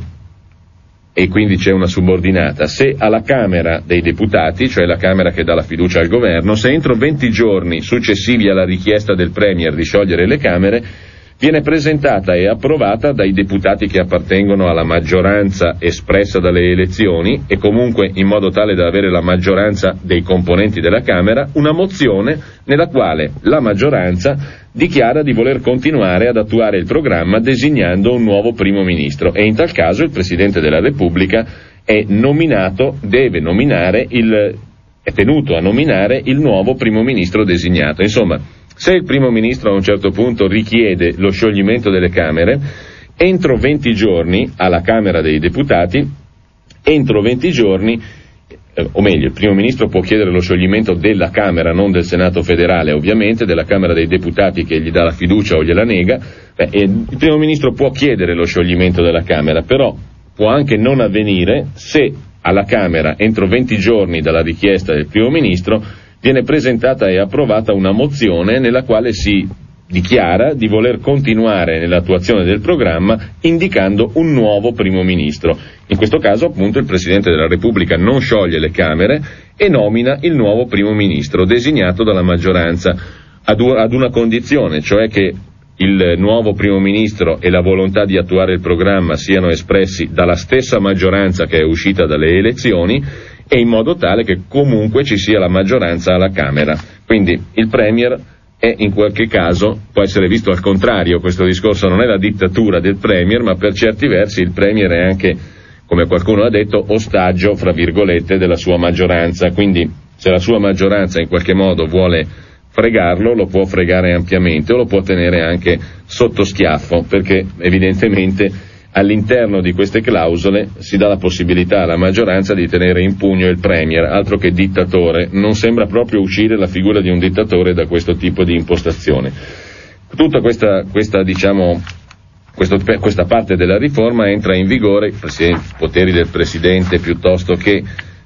e quindi c'è una subordinata, se alla Camera dei Deputati, cioè la Camera che dà la fiducia al governo, se entro 20 giorni successivi alla richiesta del Premier di sciogliere le Camere viene presentata e approvata dai deputati che appartengono alla maggioranza espressa dalle elezioni e comunque in modo tale da avere la maggioranza dei componenti della Camera, una mozione nella quale la maggioranza dichiara di voler continuare ad attuare il programma designando un nuovo Primo Ministro, e in tal caso il Presidente della Repubblica è tenuto a nominare il nuovo Primo Ministro designato. Insomma, se il Primo Ministro a un certo punto richiede lo scioglimento delle Camere, entro 20 giorni alla Camera dei Deputati, entro 20 giorni o meglio, il primo ministro può chiedere lo scioglimento della Camera, non del Senato federale ovviamente, della Camera dei Deputati che gli dà la fiducia o gliela nega, il primo ministro può chiedere lo scioglimento della Camera, però può anche non avvenire se alla Camera, entro 20 giorni dalla richiesta del primo ministro, viene presentata e approvata una mozione nella quale si dichiara di voler continuare nell'attuazione del programma indicando un nuovo primo ministro. In questo caso appunto il Presidente della Repubblica non scioglie le Camere e nomina il nuovo primo ministro designato dalla maggioranza ad una condizione, cioè che il nuovo primo ministro e la volontà di attuare il programma siano espressi dalla stessa maggioranza che è uscita dalle elezioni e in modo tale che comunque ci sia la maggioranza alla Camera. Quindi il Premier è in qualche caso, può essere visto al contrario, questo discorso non è la dittatura del Premier, ma per certi versi il Premier è anche, come qualcuno ha detto, ostaggio, fra virgolette, della sua maggioranza, quindi se la sua maggioranza in qualche modo vuole fregarlo, lo può fregare ampiamente o lo può tenere anche sotto schiaffo, perché evidentemente all'interno di queste clausole si dà la possibilità alla maggioranza di tenere in pugno il Premier, altro che dittatore, non sembra proprio uscire la figura di un dittatore da questo tipo di impostazione. Tutta questa parte della riforma entra in vigore, i poteri del Presidente piuttosto che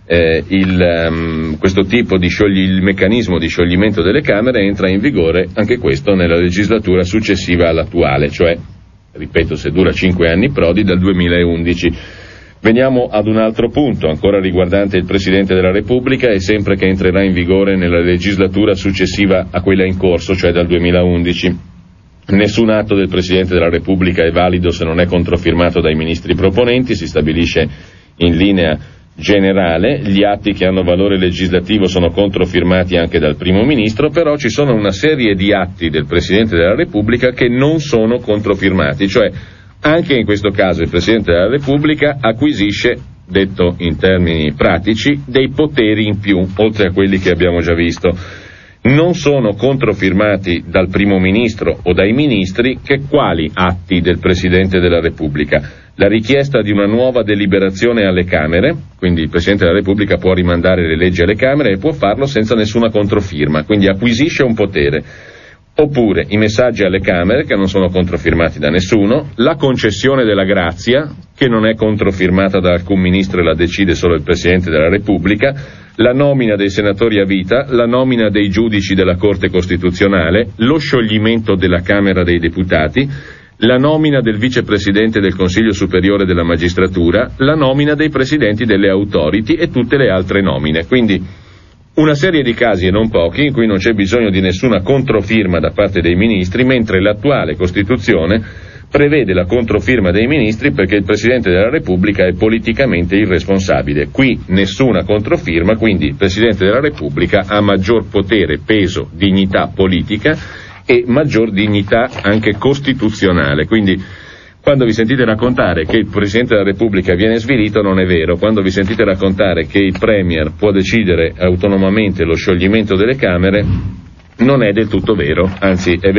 questo tipo di il meccanismo di scioglimento delle Camere entra in vigore anche questo nella legislatura successiva all'attuale, cioè ripeto, se dura 5 anni Prodi, dal 2011. Veniamo ad un altro punto, ancora riguardante il Presidente della Repubblica e sempre che entrerà in vigore nella legislatura successiva a quella in corso, cioè dal 2011. Nessun atto del Presidente della Repubblica è valido se non è controfirmato dai ministri proponenti, si stabilisce in linea generale, gli atti che hanno valore legislativo sono controfirmati anche dal primo ministro, però ci sono una serie di atti del Presidente della Repubblica che non sono controfirmati, cioè anche in questo caso il Presidente della Repubblica acquisisce, detto in termini pratici, dei poteri in più, oltre a quelli che abbiamo già visto. Non sono controfirmati dal primo ministro o dai ministri che quali atti del Presidente della Repubblica? La richiesta di una nuova deliberazione alle Camere, quindi il Presidente della Repubblica può rimandare le leggi alle Camere e può farlo senza nessuna controfirma, quindi acquisisce un potere. Oppure i messaggi alle Camere che non sono controfirmati da nessuno, la concessione della grazia che non è controfirmata da alcun ministro e la decide solo il Presidente della Repubblica, la nomina dei senatori a vita, la nomina dei giudici della Corte Costituzionale, lo scioglimento della Camera dei Deputati, la nomina del vicepresidente del Consiglio Superiore della Magistratura, la nomina dei presidenti delle authority e tutte le altre nomine. Quindi una serie di casi e non pochi in cui non c'è bisogno di nessuna controfirma da parte dei ministri, mentre l'attuale Costituzione prevede la controfirma dei ministri perché il Presidente della Repubblica è politicamente irresponsabile. Qui nessuna controfirma, quindi il Presidente della Repubblica ha maggior potere, peso, dignità politica e maggior dignità anche costituzionale. Quindi quando vi sentite raccontare che il Presidente della Repubblica viene svilito non è vero, quando vi sentite raccontare che il Premier può decidere autonomamente lo scioglimento delle Camere non è del tutto vero, anzi è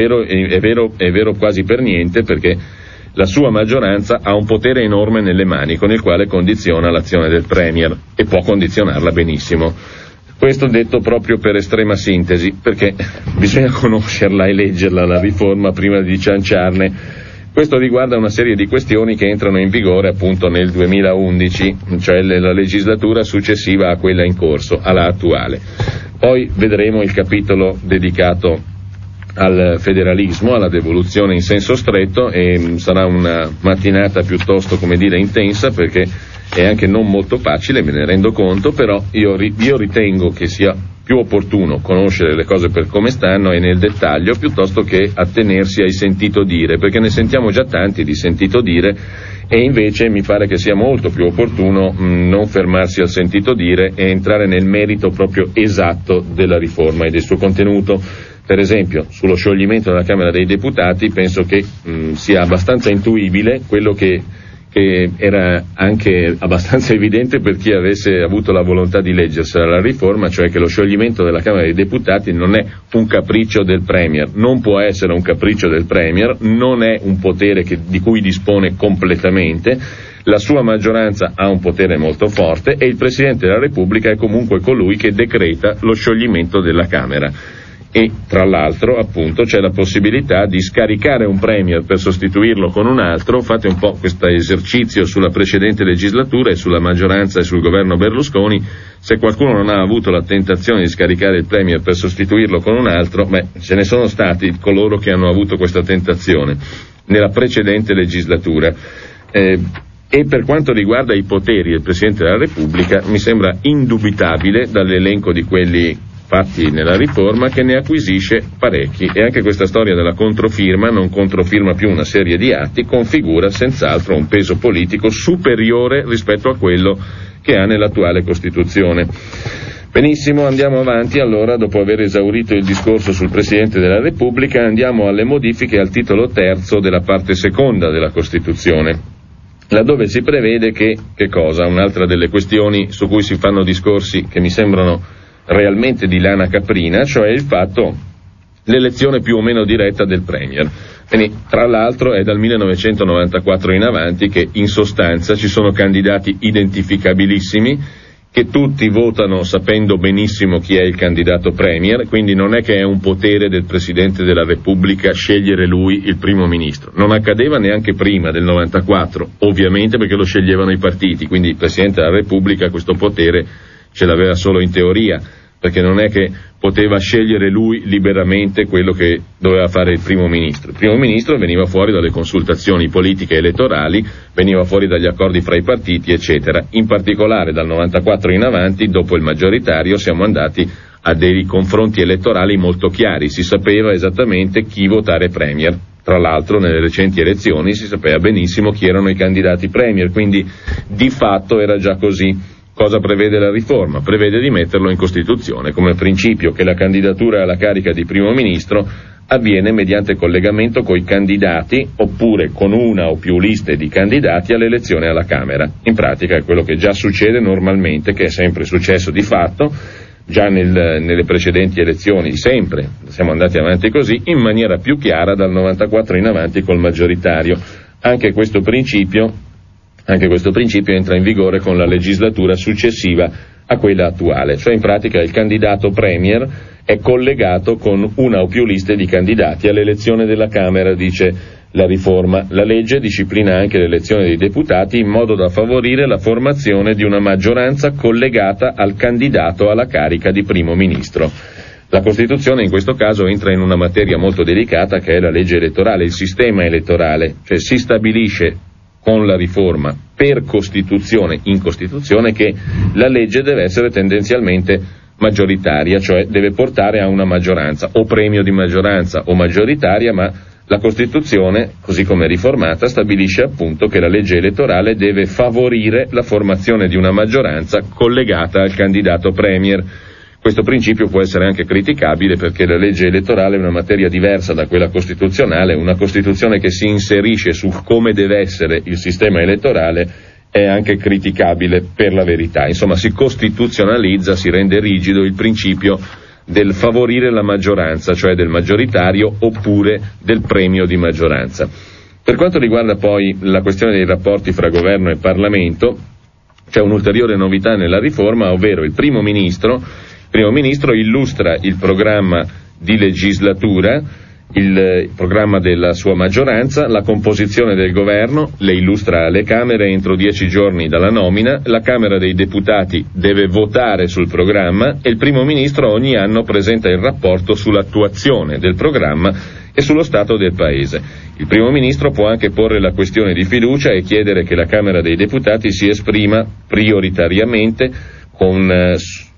vero quasi per niente, perché la sua maggioranza ha un potere enorme nelle mani con il quale condiziona l'azione del Premier e può condizionarla benissimo. Questo detto proprio per estrema sintesi, perché bisogna conoscerla e leggerla la riforma prima di cianciarne. Questo riguarda una serie di questioni che entrano in vigore appunto nel 2011, cioè la legislatura successiva a quella in corso, alla attuale. Poi vedremo il capitolo dedicato al federalismo, alla devoluzione in senso stretto, e sarà una mattinata piuttosto, intensa, perché è anche non molto facile, me ne rendo conto, però io ritengo che sia più opportuno conoscere le cose per come stanno e nel dettaglio piuttosto che attenersi ai sentito dire, perché ne sentiamo già tanti di sentito dire e invece mi pare che sia molto più opportuno non fermarsi al sentito dire e entrare nel merito proprio esatto della riforma e del suo contenuto. Per esempio, sullo scioglimento della Camera dei Deputati penso che sia abbastanza intuibile quello che era anche abbastanza evidente per chi avesse avuto la volontà di leggersela la riforma, cioè che lo scioglimento della Camera dei Deputati non è un capriccio del Premier, non può essere un capriccio del Premier, non è un potere di cui dispone completamente. la sua maggioranza ha un potere molto forte e il Presidente della Repubblica è comunque colui che decreta lo scioglimento della Camera. E tra l'altro appunto c'è la possibilità di scaricare un premier per sostituirlo con un altro. Fate un po' questo esercizio sulla precedente legislatura e sulla maggioranza e sul governo Berlusconi. Se qualcuno non ha avuto la tentazione di scaricare il premier per sostituirlo con un altro, ce ne sono stati coloro che hanno avuto questa tentazione nella precedente legislatura. E per quanto riguarda i poteri del Presidente della Repubblica, mi sembra indubitabile dall'elenco di quelli fatti nella riforma che ne acquisisce parecchi, e anche questa storia della controfirma, non controfirma più una serie di atti, configura senz'altro un peso politico superiore rispetto a quello che ha nell'attuale Costituzione. Benissimo, andiamo avanti allora. Dopo aver esaurito il discorso sul Presidente della Repubblica, andiamo alle modifiche al titolo terzo della parte seconda della Costituzione, laddove si prevede che cosa? Un'altra delle questioni su cui si fanno discorsi che mi sembrano realmente di lana caprina, cioè il fatto l'elezione più o meno diretta del Premier. Quindi, tra l'altro, è dal 1994 in avanti che in sostanza ci sono candidati identificabilissimi che tutti votano sapendo benissimo chi è il candidato Premier, quindi non è che è un potere del Presidente della Repubblica scegliere lui il primo ministro. Non accadeva neanche prima del 94, ovviamente, perché lo sceglievano i partiti, quindi il Presidente della Repubblica questo potere ce l'aveva solo in teoria, perché non è che poteva scegliere lui liberamente quello che doveva fare il primo ministro. Il primo ministro veniva fuori dalle consultazioni politiche elettorali, veniva fuori dagli accordi fra i partiti, eccetera. In particolare dal 94 in avanti, dopo il maggioritario, siamo andati a dei confronti elettorali molto chiari, si sapeva esattamente chi votare Premier. Tra l'altro nelle recenti elezioni si sapeva benissimo chi erano i candidati Premier, quindi di fatto era già così. Cosa prevede la riforma? Prevede di metterlo in Costituzione come principio che la candidatura alla carica di primo ministro avviene mediante collegamento coi candidati oppure con una o più liste di candidati all'elezione alla Camera. In pratica è quello che già succede normalmente, che è sempre successo di fatto, già nelle precedenti elezioni, sempre siamo andati avanti così, in maniera più chiara dal 94 in avanti col maggioritario. Anche questo principio entra in vigore con la legislatura successiva a quella attuale, cioè in pratica il candidato Premier è collegato con una o più liste di candidati all'elezione della Camera, dice la riforma. La legge disciplina anche l'elezione dei deputati in modo da favorire la formazione di una maggioranza collegata al candidato alla carica di primo ministro. La Costituzione in questo caso entra in una materia molto delicata che è la legge elettorale, il sistema elettorale, cioè si stabilisce con la riforma per Costituzione, in Costituzione, che la legge deve essere tendenzialmente maggioritaria, cioè deve portare a una maggioranza, o premio di maggioranza o maggioritaria, ma la Costituzione, così come riformata, stabilisce appunto che la legge elettorale deve favorire la formazione di una maggioranza collegata al candidato Premier. Questo principio può essere anche criticabile perché la legge elettorale è una materia diversa da quella costituzionale. Una Costituzione che si inserisce su come deve essere il sistema elettorale è anche criticabile per la verità. Insomma, si costituzionalizza, si rende rigido il principio del favorire la maggioranza, cioè del maggioritario oppure del premio di maggioranza. Per quanto riguarda poi la questione dei rapporti fra governo e Parlamento, c'è un'ulteriore novità nella riforma, ovvero il primo ministro illustra il programma di legislatura, il programma della sua maggioranza, la composizione del governo, le illustra alle Camere entro 10 giorni dalla nomina, la Camera dei Deputati deve votare sul programma e il primo ministro ogni anno presenta il rapporto sull'attuazione del programma e sullo stato del Paese. Il primo ministro può anche porre la questione di fiducia e chiedere che la Camera dei Deputati si esprima prioritariamente con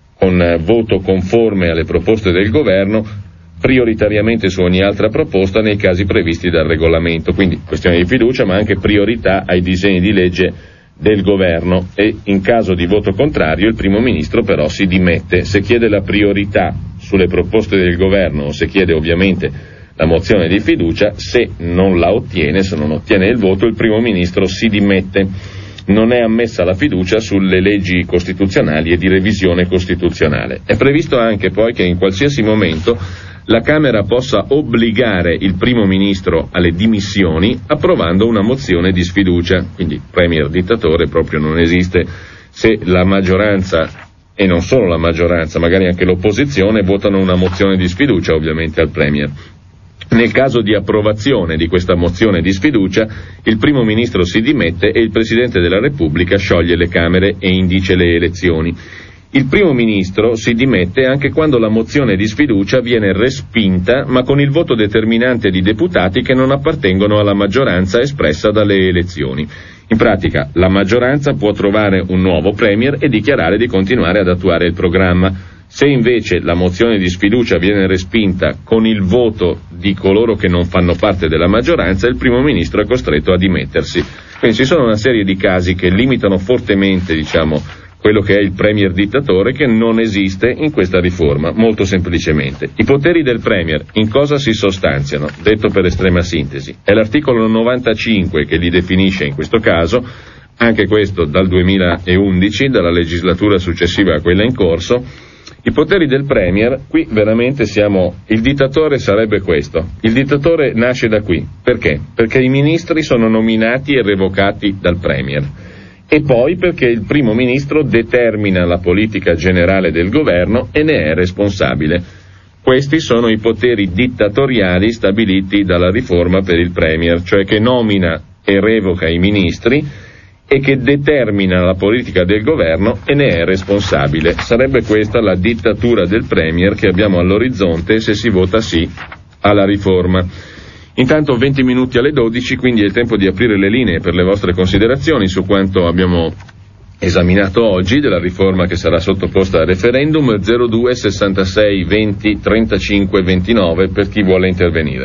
voto conforme alle proposte del governo, prioritariamente su ogni altra proposta nei casi previsti dal regolamento. Quindi questione di fiducia, ma anche priorità ai disegni di legge del governo, e in caso di voto contrario il primo ministro però si dimette. Se chiede la priorità sulle proposte del governo o se chiede ovviamente la mozione di fiducia, se non la ottiene, se non ottiene il voto, il primo ministro si dimette. Non è ammessa la fiducia sulle leggi costituzionali e di revisione costituzionale. È previsto anche poi che in qualsiasi momento la Camera possa obbligare il primo ministro alle dimissioni approvando una mozione di sfiducia. Quindi premier dittatore proprio non esiste se la maggioranza, e non solo la maggioranza, magari anche l'opposizione, votano una mozione di sfiducia ovviamente al premier. Nel caso di approvazione di questa mozione di sfiducia, il primo ministro si dimette e il Presidente della Repubblica scioglie le Camere e indice le elezioni. Il primo ministro si dimette anche quando la mozione di sfiducia viene respinta, ma con il voto determinante di deputati che non appartengono alla maggioranza espressa dalle elezioni. In pratica, la maggioranza può trovare un nuovo premier e dichiarare di continuare ad attuare il programma. Se invece la mozione di sfiducia viene respinta con il voto di coloro che non fanno parte della maggioranza, il primo ministro è costretto a dimettersi. Quindi ci sono una serie di casi che limitano fortemente, quello che è il premier dittatore, che non esiste in questa riforma, molto semplicemente. I poteri del premier in cosa si sostanziano? Detto per estrema sintesi, è l'articolo 95 che li definisce in questo caso, anche questo dal 2011, dalla legislatura successiva a quella in corso. I poteri del premier, qui veramente il dittatore sarebbe questo. Il dittatore nasce da qui. Perché? Perché i ministri sono nominati e revocati dal premier. E poi perché il primo ministro determina la politica generale del governo e ne è responsabile. Questi sono i poteri dittatoriali stabiliti dalla riforma per il premier, cioè che nomina e revoca i ministri e che determina la politica del governo e ne è responsabile. Sarebbe questa la dittatura del premier che abbiamo all'orizzonte se si vota sì alla riforma. Intanto 20 minuti alle 12, quindi è il tempo di aprire le linee per le vostre considerazioni su quanto abbiamo esaminato oggi della riforma che sarà sottoposta al referendum. 02 66 20 35 29 per chi vuole intervenire.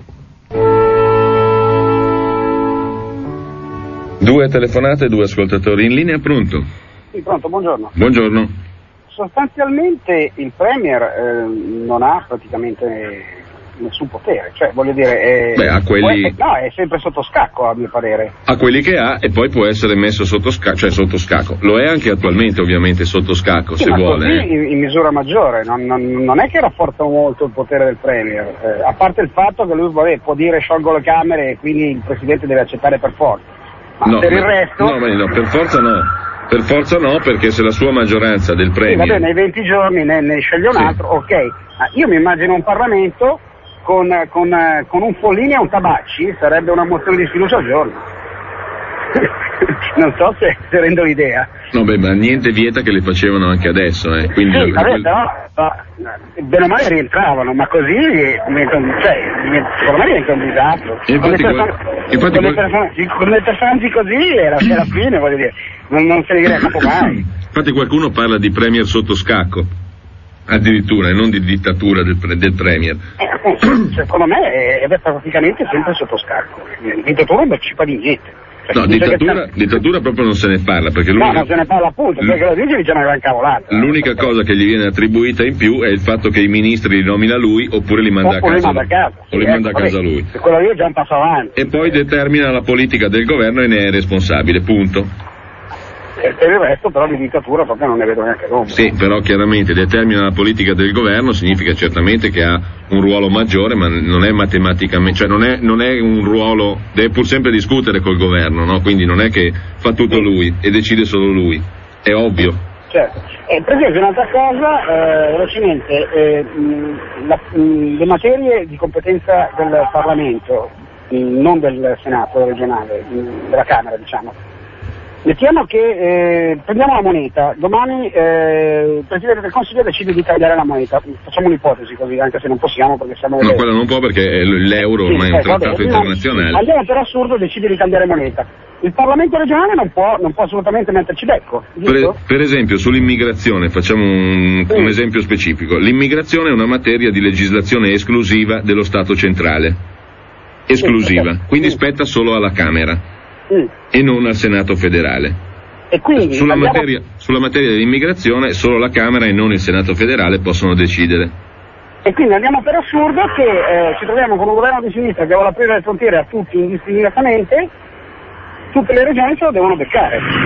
Due telefonate, due ascoltatori in linea, pronto? Sì, pronto, buongiorno. Buongiorno. Sostanzialmente il Premier non ha praticamente nessun potere, cioè voglio dire a quelli... è sempre sotto scacco a mio parere. A quelli che ha, e poi può essere messo sotto scacco, lo è anche attualmente ovviamente sotto scacco, sì, se ma vuole. Così in misura maggiore, non è che rafforza molto il potere del Premier, a parte il fatto che lui può dire sciolgo le Camere e quindi il Presidente deve accettare per forza, ma per il resto... No, per forza no. Per forza no, perché se la sua maggioranza del Premier... Sì, vabbè, nei 20 giorni ne sceglie un altro, ok, ma io mi immagino un Parlamento con un Follini e un Tabacci, sarebbe una mozione di sfiducia al giorno. Non so se rendo l'idea. No, ma niente vieta che le facevano anche adesso, quindi... Sì, vabbè, però bene o male rientravano, ma così secondo me diventa un disastro. Con le personaggi così era la fine, voglio dire, non se ne viene a capo mai. Infatti qualcuno parla di Premier sotto scacco, addirittura, e non di dittatura del Premier. Secondo me è praticamente sempre sotto scacco. Il dittatore non partecipa di niente. No, dittatura proprio non se ne parla, perché non se ne parla appunto, perché lo dice una gran cavolata. L'unica cosa che gli viene attribuita in più è il fatto che i ministri li nomina lui oppure li manda a casa. O li manda a casa lui. Quello lì è già un passo avanti. E poi determina la politica del governo e ne è responsabile, punto. E per il resto però di dittatura proprio non ne vedo neanche l'ombra. Sì, però chiaramente determina la politica del governo significa certamente che ha un ruolo maggiore, ma non è matematicamente, cioè non è un ruolo, deve pur sempre discutere col governo, no? Quindi non è che fa tutto lui e decide solo lui, è ovvio. Certo. Per esempio un'altra cosa, velocemente, le materie di competenza del Parlamento, non del Senato regionale, della Camera diciamo. Mettiamo che prendiamo la moneta, domani il Presidente del Consiglio decide di tagliare la moneta, facciamo un'ipotesi così, anche se non possiamo perché siamo... No, quello non può perché l'euro ormai è un trattato internazionale. Andiamo per assurdo, decide di cambiare moneta. Il Parlamento regionale non può assolutamente metterci becco, giusto? Per esempio sull'immigrazione, facciamo un esempio specifico. L'immigrazione è una materia di legislazione esclusiva dello Stato centrale. Esclusiva, quindi spetta solo alla Camera. E non al Senato federale. E quindi sulla materia dell'immigrazione solo la Camera e non il Senato federale possono decidere. E quindi andiamo per assurdo che ci troviamo con un governo di sinistra che vuole aprire le frontiere a tutti indiscriminatamente, tutte le regioni se lo devono beccare.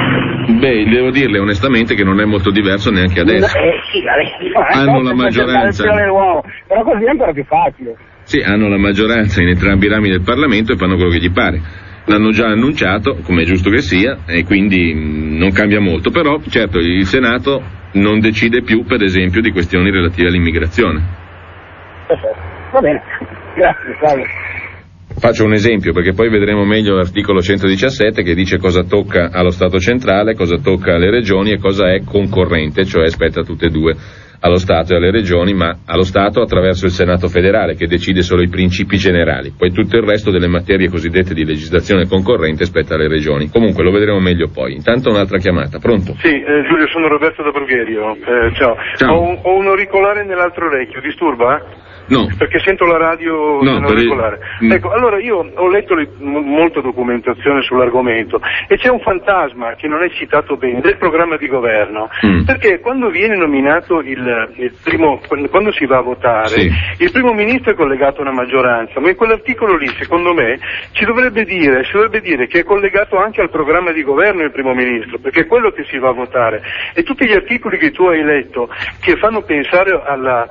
Beh, devo dirle onestamente che non è molto diverso neanche adesso. Sì, hanno la maggioranza. Però così è ancora più facile. Sì, hanno la maggioranza in entrambi i rami del Parlamento e fanno quello che gli pare. L'hanno già annunciato, come è giusto che sia, e quindi non cambia molto. Però, certo, il Senato non decide più, per esempio, di questioni relative all'immigrazione. Perfetto, va bene. Grazie, salve. Faccio un esempio, perché poi vedremo meglio l'articolo 117 che dice cosa tocca allo Stato centrale, cosa tocca alle regioni e cosa è concorrente, cioè spetta a tutte e due, allo Stato e alle regioni, ma allo Stato attraverso il Senato federale che decide solo i principi generali, poi tutto il resto delle materie cosiddette di legislazione concorrente spetta alle regioni. Comunque lo vedremo meglio poi. Intanto un'altra chiamata, pronto? Sì, Giulio, sono Roberto da Brugherio, ciao. Ho un auricolare nell'altro orecchio, disturba? No. Perché sento la radio nell'auricolare. Ecco, allora io ho letto molta documentazione sull'argomento e c'è un fantasma che non è citato bene del programma di governo, perché quando viene nominato il primo, quando si va a votare, sì, il primo ministro è collegato a una maggioranza, ma in quell'articolo lì, secondo me, si dovrebbe dire che è collegato anche al programma di governo il primo ministro, perché è quello che si va a votare. E tutti gli articoli che tu hai letto che fanno pensare a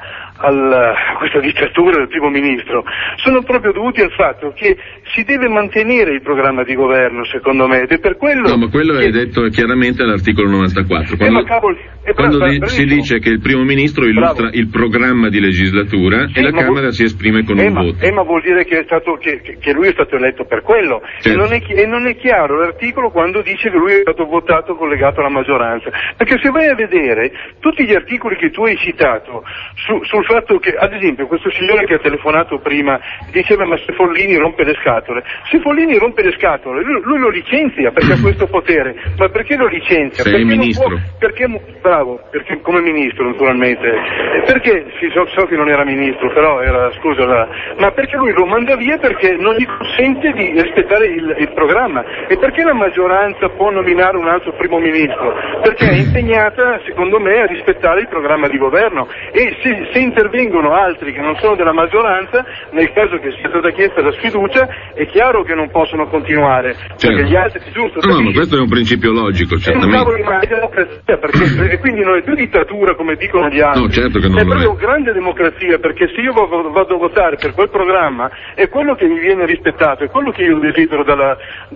questa dittatura del primo ministro sono proprio dovuti al fatto che si deve mantenere il programma di governo, secondo me, ed è per quello. No, ma quello è detto chiaramente all'articolo 94. Quando si dice che il primo ministro illustra il programma di legislatura, sì, e la Camera si esprime con un voto. Ma vuol dire che lui è stato eletto per quello. Certo. E non è chiaro l'articolo quando dice che lui è stato votato collegato alla maggioranza. Perché se vai a vedere tutti gli articoli che tu hai citato sul fatto che, ad esempio, questo signore che ha telefonato prima diceva ma se Follini rompe le scatole, se Follini rompe le scatole lui lo licenzia perché ha questo potere, ma perché lo licenzia? Sei perché ministro. Non può, bravo, perché come ministro naturalmente, perché sì, so che non era ministro, però era, ma perché lui lo manda via perché non gli consente di rispettare il programma, e perché la maggioranza può nominare un altro primo ministro? Perché è impegnata, secondo me, a rispettare il programma di governo, e se intervengono altri che non sono della maggioranza, nel caso che sia stata chiesta la sfiducia, è chiaro che non possono continuare, certo, perché gli altri, giusto? No, ma questo è un principio logico, certamente. È un cavolo di democrazia, perché quindi non è più dittatura come dicono gli altri. No, certo che non è proprio grande democrazia, perché se io vado a votare per quel programma è quello che mi viene rispettato, è quello che io desidero da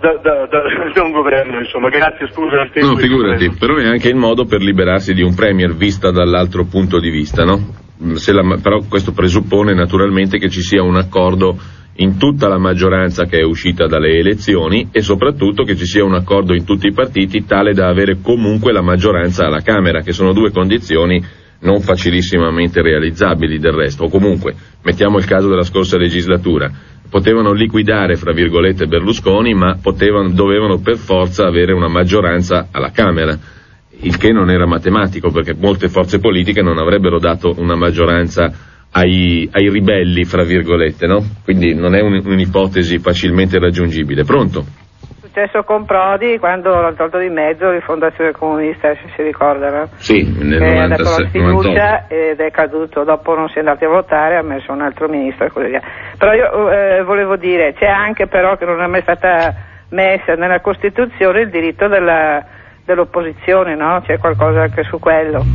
un governo, insomma. Grazie, scusa. No, figurati, però è anche il modo per liberarsi di un premier vista dall'altro punto di vista, no? Però questo presuppone naturalmente che ci sia un accordo in tutta la maggioranza che è uscita dalle elezioni, e soprattutto che ci sia un accordo in tutti i partiti tale da avere comunque la maggioranza alla Camera, che sono due condizioni non facilissimamente realizzabili del resto. O comunque, mettiamo il caso della scorsa legislatura, potevano liquidare fra virgolette Berlusconi, ma dovevano per forza avere una maggioranza alla Camera, il che non era matematico, perché molte forze politiche non avrebbero dato una maggioranza ai ribelli, fra virgolette, no? Quindi non è un'ipotesi facilmente raggiungibile. Pronto? È successo con Prodi quando l'hanno tolto di mezzo Rifondazione Comunista, se si ricordano. Sì, nel 96, ha dato la sfiducia ed è caduto, dopo non si è andati a votare, ha messo un altro ministro e così via. Però io volevo dire, c'è anche però che non è mai stata messa nella Costituzione il diritto dell'opposizione, no? C'è qualcosa anche su quello,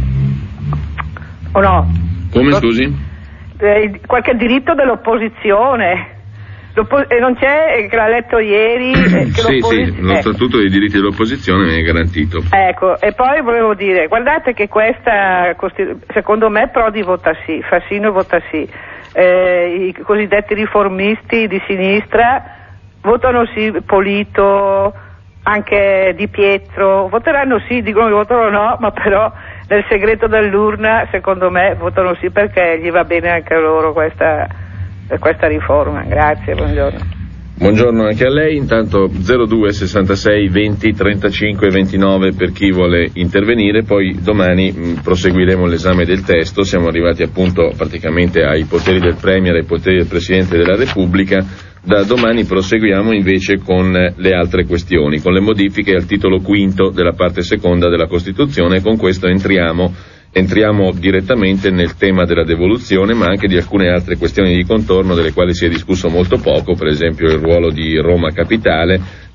o no? Come, scusi? Qualche diritto dell'opposizione, e non c'è, che l'ha letto ieri, che sì, lo statuto dei diritti dell'opposizione è garantito. Ecco, e poi volevo dire, guardate che questa, secondo me Prodi vota sì, Fassino vota sì, i cosiddetti riformisti di sinistra votano sì, Polito, anche Di Pietro, voteranno sì, dicono che votano no, ma però nel segreto dell'urna secondo me votano sì, perché gli va bene anche a loro questa riforma. Grazie, buongiorno. Buongiorno anche a lei. Intanto 02 66 20 35 29 per chi vuole intervenire, poi domani proseguiremo l'esame del testo. Siamo arrivati appunto praticamente ai poteri del Premier e ai poteri del Presidente della Repubblica. Da domani proseguiamo invece con le altre questioni, con le modifiche al titolo quinto della parte seconda della Costituzione, e con questo entriamo direttamente nel tema della devoluzione, ma anche di alcune altre questioni di contorno delle quali si è discusso molto poco, per esempio il ruolo di Roma Capitale,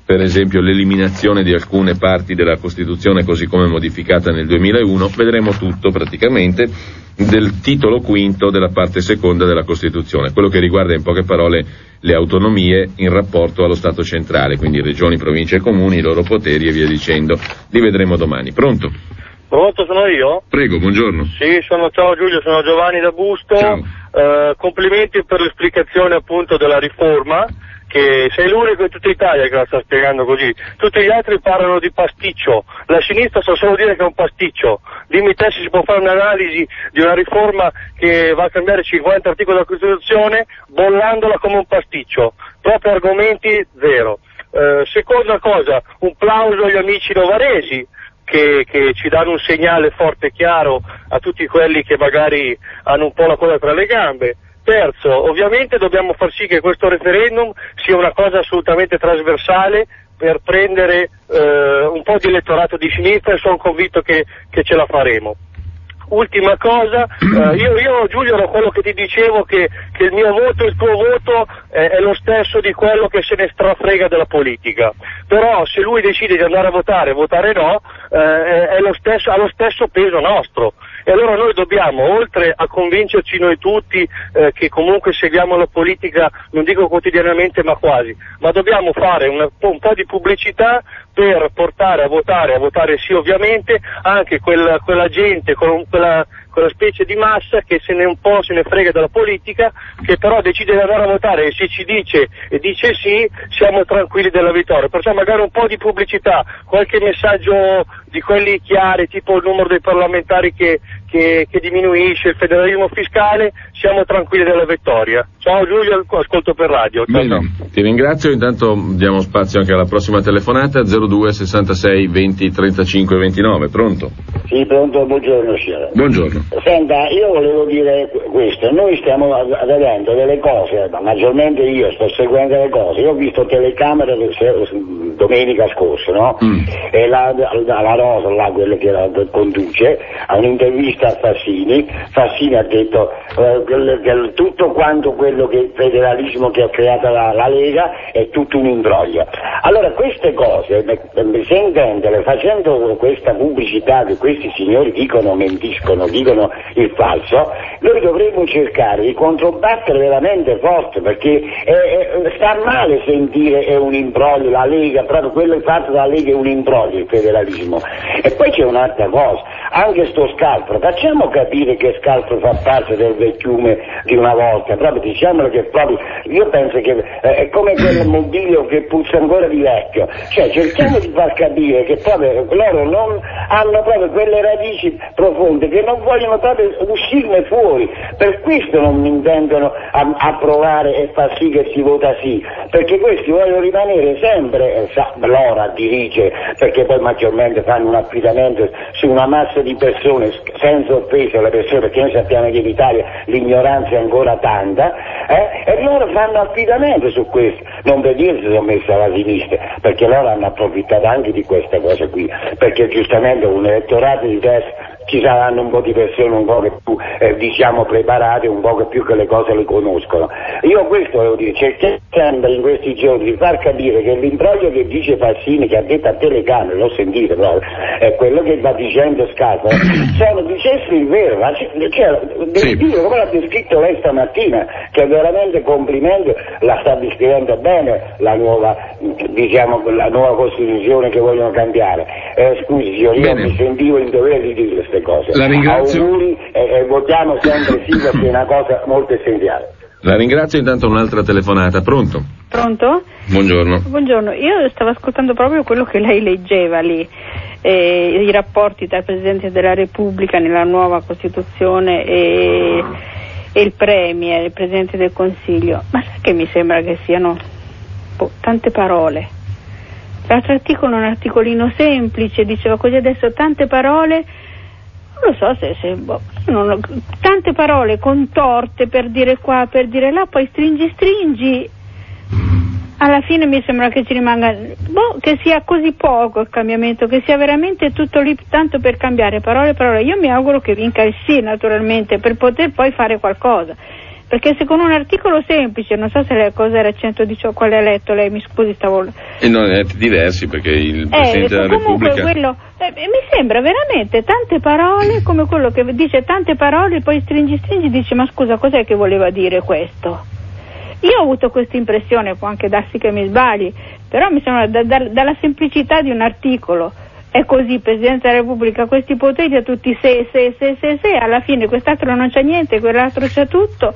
per esempio l'eliminazione di alcune parti della Costituzione così come modificata nel 2001, vedremo tutto praticamente del titolo quinto della parte seconda della Costituzione, quello che riguarda in poche parole le autonomie in rapporto allo Stato centrale, quindi regioni, province e comuni, i loro poteri e via dicendo. Li vedremo domani. Pronto? Pronto, sono io? Prego, buongiorno. Sì, ciao Giulio, sono Giovanni da Busto. Ciao. Complimenti per l'esplicazione appunto della riforma, che sei l'unico in tutta Italia che la sta spiegando così. Tutti gli altri parlano di pasticcio, la sinistra sa solo dire che è un pasticcio. Dimmi te se si può fare un'analisi di una riforma che va a cambiare 50 articoli della Costituzione bollandola come un pasticcio. Propri argomenti zero. Seconda cosa, un plauso agli amici novaresi che ci danno un segnale forte e chiaro a tutti quelli che magari hanno un po' la coda tra le gambe. Terzo, ovviamente dobbiamo far sì che questo referendum sia una cosa assolutamente trasversale per prendere un po' di elettorato di sinistra, e sono convinto che ce la faremo. Ultima cosa, io Giulio ero quello che ti dicevo che il mio voto e il tuo voto è lo stesso di quello che se ne strafrega della politica, però se lui decide di andare a votare no, ha lo stesso peso nostro, e allora noi dobbiamo, oltre a convincerci noi tutti che comunque seguiamo la politica, non dico quotidianamente ma quasi, ma dobbiamo fare un po' di pubblicità per portare a votare sì ovviamente, anche quella gente, quella specie di massa che se ne frega della politica, che però decide di andare a votare, e se ci dice sì, siamo tranquilli della vittoria. Perciò magari un po' di pubblicità, qualche messaggio di quelli chiari, tipo il numero dei parlamentari che diminuisce, il federalismo fiscale, siamo tranquilli della vittoria. Ciao Giulio, ascolto per radio. Ciao. Bene, ti ringrazio, intanto diamo spazio anche alla prossima telefonata, 02 66 20 35 29. Pronto? Sì, pronto, buongiorno signora. Buongiorno. Senta, io volevo dire questo, noi stiamo vedendo delle cose, maggiormente io sto seguendo le cose, io ho visto telecamere domenica scorsa, no? E la Rosa, là, quello che la conduce, a un'intervista a Fassini ha detto che tutto quanto quello che il federalismo che ha creato la Lega è tutto un imbroglio. Allora queste cose, sentendole, facendo questa pubblicità che questi signori mentiscono, dicono il falso, noi dovremmo cercare di controbattere veramente forte, perché sta male sentire è un imbroglio la Lega, proprio quello fatto dalla Lega è un imbroglio il federalismo. E poi c'è un'altra cosa, anche sto Scalfaro, facciamo capire che Scalfaro fa parte del vecchiume di una volta, proprio diciamolo che proprio, io penso che è come quel mobilio che puzza ancora di vecchio, cioè cerchiamo di far capire che proprio loro non hanno proprio quelle radici profonde che non vogliono proprio uscirne fuori, per questo non intendono approvare e far sì che si vota sì, perché questi vogliono rimanere sempre, l'ora dirige, perché poi maggiormente fanno un affidamento su una massa di persone, senza offesa alle persone, perché noi sappiamo che in Italia l'ignoranza è ancora tanta, e loro fanno affidamento su questo, non per dire si sono messi alla sinistra, perché loro hanno approfittato anche di questa cosa qui, perché giustamente un elettorato di destra ci saranno un po' di persone un po' che più preparate, un po' che più che le cose le conoscono. Io questo volevo dire, cerchiamo sempre in questi giorni di far capire che l'imbroglio che dice Fassini, che ha detto a telecamere, l'ho sentito proprio, è quello che va dicendo Scalfaro, dicessi il vero, descrive come l'ha descritto lei stamattina, che veramente complimento, la sta descrivendo bene la nuova Costituzione che vogliono cambiare. Scusi signor, io mi sentivo in dovere di dire queste cose. La ringrazio. Auguri e votiamo sempre sì, perché è una cosa molto essenziale. La ringrazio, intanto un'altra telefonata. Pronto? Pronto? Buongiorno. Buongiorno, io stavo ascoltando proprio quello che lei leggeva lì, i rapporti tra il Presidente della Repubblica nella nuova Costituzione e il Premier, il Presidente del Consiglio, ma sai che mi sembra che siano tante parole. L'altro articolo è un articolino semplice, diceva così, adesso tante parole, non lo so tante parole contorte per dire qua, per dire là, poi stringi, alla fine mi sembra che ci rimanga, che sia così poco il cambiamento, che sia veramente tutto lì tanto per cambiare parole. Io mi auguro che vinca il sì, naturalmente, per poter poi fare qualcosa, perché se con un articolo semplice, non so se cosa era 118, quale ha letto lei, mi scusi, stavo... no, ne ha diversi, perché il Presidente della Repubblica... Quello, mi sembra veramente tante parole, come quello che dice tante parole, poi stringi, dice ma scusa, cos'è che voleva dire questo? Io ho avuto questa impressione, può anche darsi che mi sbagli, però mi sembra dalla semplicità di un articolo. È così, Presidente della Repubblica, questi poteri a tutti se, alla fine quest'altro non c'ha niente, quell'altro c'ha tutto,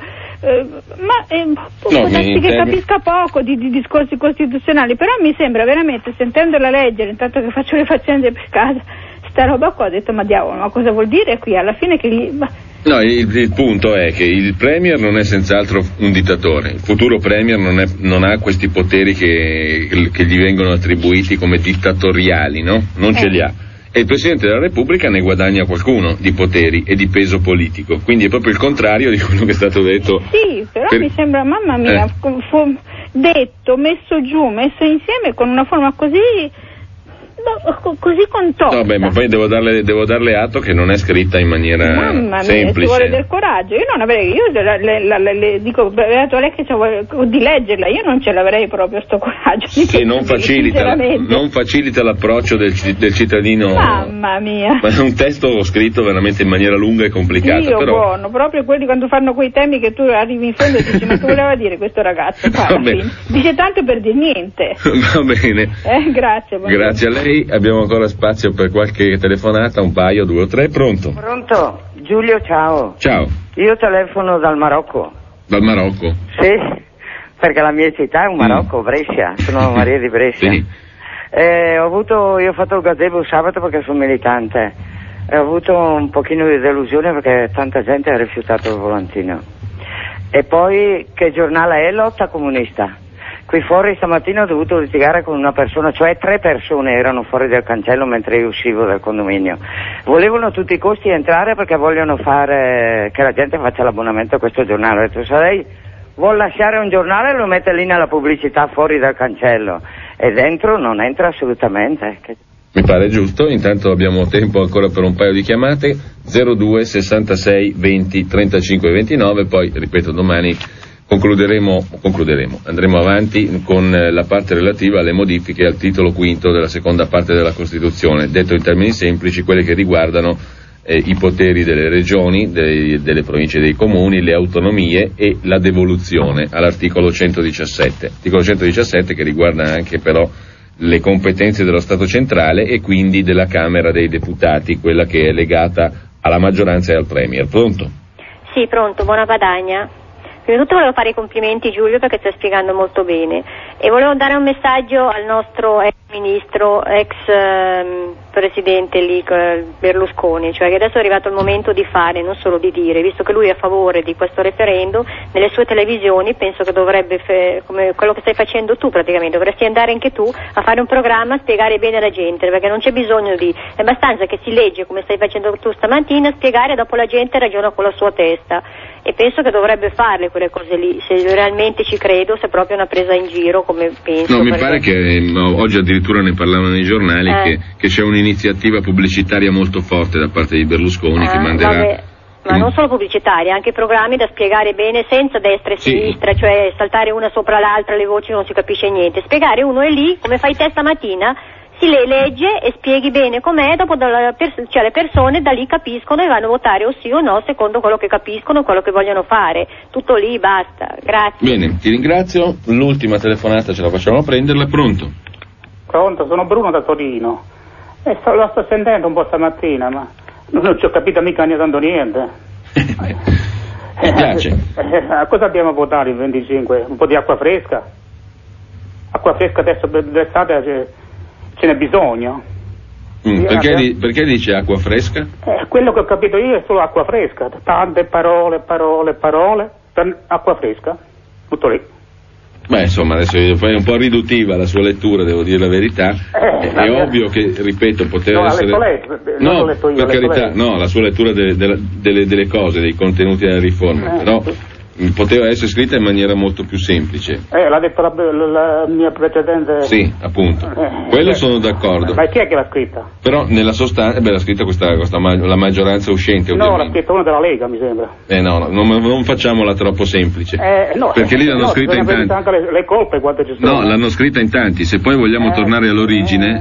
può darsi che capisca poco di discorsi costituzionali, però mi sembra veramente, sentendola leggere, intanto che faccio le faccende per casa, sta roba qua, ho detto ma diavolo, ma cosa vuol dire qui? Alla fine che lì... No, il punto è che il Premier non è senz'altro un dittatore, il futuro Premier non ha questi poteri che gli vengono attribuiti come dittatoriali, no? Non ce li ha. E il Presidente della Repubblica ne guadagna qualcuno di poteri e di peso politico, quindi è proprio il contrario di quello che è stato detto. Sì, però mi sembra, mamma mia, detto, messo giù, messo insieme con una forma così contorta. Vabbè, ma poi devo darle atto che non è scritta in maniera mamma mia, semplice. Ci vuole del coraggio. Io non avrei, le dico, beato lei che di leggerla, io non ce l'avrei proprio sto coraggio. Sì, non facilita l'approccio del cittadino. Mamma mia. Ma è un testo scritto veramente in maniera lunga e complicata. Dio però... buono, proprio quelli quando fanno quei temi che tu arrivi in fondo e dici ma che voleva dire questo ragazzo? Dice tanto per dire niente. Va bene. Grazie. Grazie a lei. Abbiamo ancora spazio per qualche telefonata, un paio, 2 o 3, pronto? Pronto, Giulio, ciao. Ciao. Io telefono dal Marocco. Dal Marocco? Sì, perché la mia città è un Marocco, Brescia, sono Maria di Brescia. Sì. Io ho fatto il gazebo sabato perché sono militante, ho avuto un pochino di delusione perché tanta gente ha rifiutato il volantino. E poi che giornale è? Lotta Comunista. Qui fuori stamattina ho dovuto litigare con una persona, cioè 3 persone erano fuori del cancello mentre io uscivo dal condominio. Volevano a tutti i costi entrare perché vogliono fare che la gente faccia l'abbonamento a questo giornale. Ho detto, se lei vuol lasciare un giornale lo mette lì nella pubblicità fuori dal cancello e dentro non entra assolutamente. Mi pare giusto, intanto abbiamo tempo ancora per un paio di chiamate, 02 66 20 35 29, poi ripeto domani concluderemo, andremo avanti con la parte relativa alle modifiche al titolo quinto della seconda parte della Costituzione, detto in termini semplici quelle che riguardano i poteri delle regioni, delle province e dei comuni, le autonomie e la devoluzione all'articolo 117. Articolo 117 che riguarda anche però le competenze dello Stato centrale e quindi della Camera dei Deputati, quella che è legata alla maggioranza e al Premier. Pronto? Sì, pronto, buona Padania. Prima di tutto volevo fare i complimenti Giulio perché stai spiegando molto bene e volevo dare un messaggio al nostro ex ministro, ex presidente lì, Berlusconi, cioè che adesso è arrivato il momento di fare, non solo di dire, visto che lui è a favore di questo referendum, nelle sue televisioni penso che dovrebbe, come quello che stai facendo tu praticamente, dovresti andare anche tu a fare un programma, a spiegare bene alla gente, perché non c'è bisogno è abbastanza che si legge come stai facendo tu stamattina, spiegare, dopo la gente ragiona con la sua testa. E penso che dovrebbe farle quelle cose lì, se realmente ci credo, se è proprio una presa in giro, come penso. No, mi pare che oggi addirittura ne parlavano nei giornali che c'è un'iniziativa pubblicitaria molto forte da parte di Berlusconi che manderà... Vabbè. Ma non solo pubblicitari, anche programmi da spiegare bene senza destra e sinistra, cioè saltare una sopra l'altra, le voci non si capisce niente. Spiegare uno è lì, come fai te stamattina, si legge e spieghi bene com'è, dopo cioè le persone da lì capiscono e vanno a votare o sì o no secondo quello che capiscono, quello che vogliono fare. Tutto lì, basta. Grazie. Bene, ti ringrazio. L'ultima telefonata ce la facciamo prenderla. Pronto? Pronto, sono Bruno da Torino. Lo sto sentendo un po' stamattina, ma non ci ho capito mica tanto niente. Mi piace. A cosa abbiamo votato il 25? Un po' di acqua fresca? Acqua fresca adesso d'estate ce n'è bisogno. Perché dice acqua fresca? Quello che ho capito io è solo acqua fresca, tante parole per acqua fresca, tutto lì. Beh, insomma, adesso è un po' riduttiva la sua lettura, devo dire la verità. È ovvio che, ripeto, poteva essere... No, letto io, per carità, no, la sua lettura delle cose, dei contenuti della riforma, però poteva essere scritta in maniera molto più semplice. L'ha detto la mia precedente... Sì, appunto. Quello sono d'accordo. Ma chi è che l'ha scritta? Però nella sostanza, l'ha scritta la maggioranza uscente, ovviamente. No, l'ha scritta uno della Lega, mi sembra. Non facciamola troppo semplice. Perché lì l'hanno scritta in tanti. Anche le colpe quante ci sono. No, l'hanno scritta in tanti. Se poi vogliamo tornare all'origine,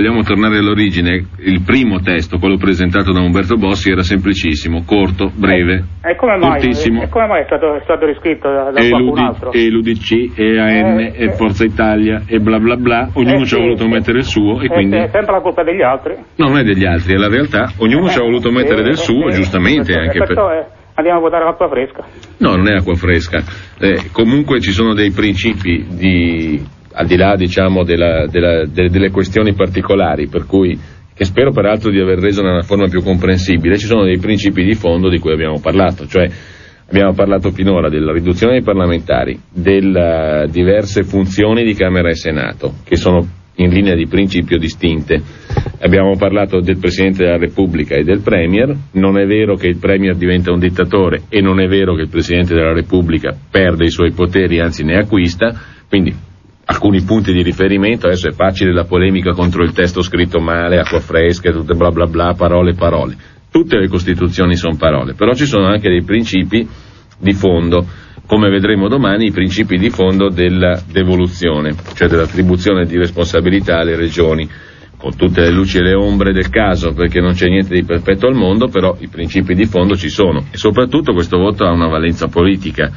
il primo testo, quello presentato da Umberto Bossi, era semplicissimo, corto, breve, cortissimo. E come mai è stato riscritto da qualcun altro? E l'UDC, e AN, e Forza Italia, e bla bla bla, ognuno ci ha voluto mettere il suo, e quindi... È sempre la colpa degli altri? No, non è degli altri, è la realtà, ognuno ci ha voluto mettere del suo, giustamente, anche andiamo a votare l'acqua fresca. No, non è acqua fresca, comunque ci sono dei principi al di là, diciamo, delle questioni particolari, per cui, che spero peraltro di aver reso nella forma più comprensibile, ci sono dei principi di fondo di cui abbiamo parlato, cioè abbiamo parlato finora della riduzione dei parlamentari, delle diverse funzioni di Camera e Senato, che sono in linea di principio distinte. Abbiamo parlato del Presidente della Repubblica e del Premier. Non è vero che il Premier diventa un dittatore e non è vero che il Presidente della Repubblica perde i suoi poteri, anzi ne acquista, quindi alcuni punti di riferimento. Adesso è facile la polemica contro il testo scritto male, acqua fresca, tutte bla bla bla, parole. Tutte le Costituzioni sono parole, però ci sono anche dei principi di fondo, come vedremo domani, i principi di fondo della devoluzione, cioè dell'attribuzione di responsabilità alle regioni, con tutte le luci e le ombre del caso, perché non c'è niente di perfetto al mondo, però i principi di fondo ci sono, e soprattutto questo voto ha una valenza politica.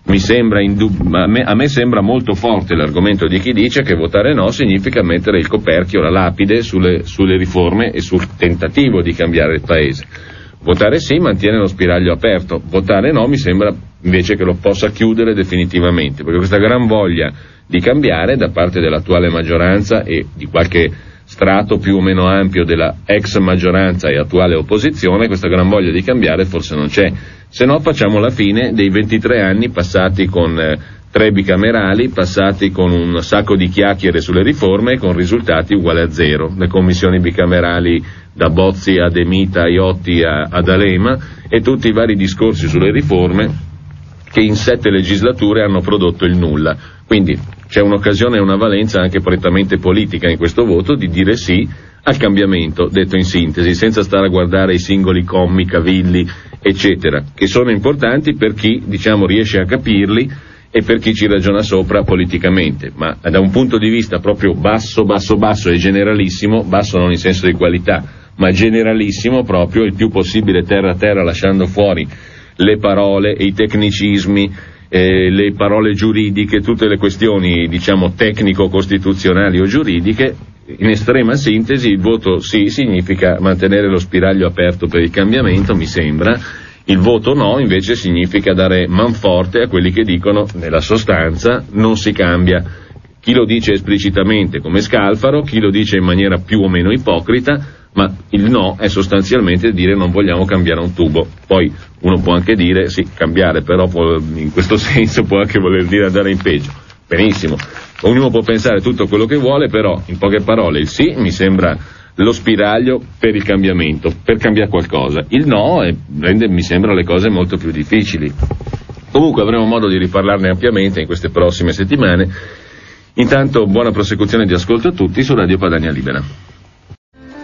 A me sembra molto forte l'argomento di chi dice che votare no significa mettere il coperchio, la lapide sulle riforme e sul tentativo di cambiare il paese. Votare sì mantiene lo spiraglio aperto, votare no mi sembra invece che lo possa chiudere definitivamente, perché questa gran voglia di cambiare da parte dell'attuale maggioranza e di qualche strato più o meno ampio della ex maggioranza e attuale opposizione, questa gran voglia di cambiare forse non c'è. Se no facciamo la fine dei 23 anni passati con 3 bicamerali, passati con un sacco di chiacchiere sulle riforme, con risultati uguali a zero. Le commissioni bicamerali da Bozzi a De Mita, a Iotti ad Alema, e tutti i vari discorsi sulle riforme che in 7 legislature hanno prodotto il nulla. Quindi c'è un'occasione e una valenza anche prettamente politica in questo voto di dire sì al cambiamento, detto in sintesi, senza stare a guardare i singoli commi, cavilli, eccetera, che sono importanti per chi, diciamo, riesce a capirli e per chi ci ragiona sopra politicamente, ma da un punto di vista proprio basso e generalissimo, basso non in senso di qualità, ma generalissimo proprio, il più possibile terra a terra, lasciando fuori le parole e i tecnicismi, le parole giuridiche, tutte le questioni, diciamo, tecnico-costituzionali o giuridiche. In estrema sintesi, il voto sì significa mantenere lo spiraglio aperto per il cambiamento, mi sembra. Il voto no invece significa dare manforte a quelli che dicono, nella sostanza, non si cambia. Chi lo dice esplicitamente come Scalfaro, chi lo dice in maniera più o meno ipocrita, ma il no è sostanzialmente dire non vogliamo cambiare un tubo. Poi uno può anche dire sì, cambiare, però in questo senso può anche voler dire andare in peggio. Benissimo, ognuno può pensare tutto quello che vuole, però in poche parole il sì mi sembra lo spiraglio per il cambiamento, per cambiare qualcosa. Il no rende, mi sembra, le cose molto più difficili. Comunque avremo modo di riparlarne ampiamente in queste prossime settimane. Intanto buona prosecuzione di ascolto a tutti su Radio Padania Libera.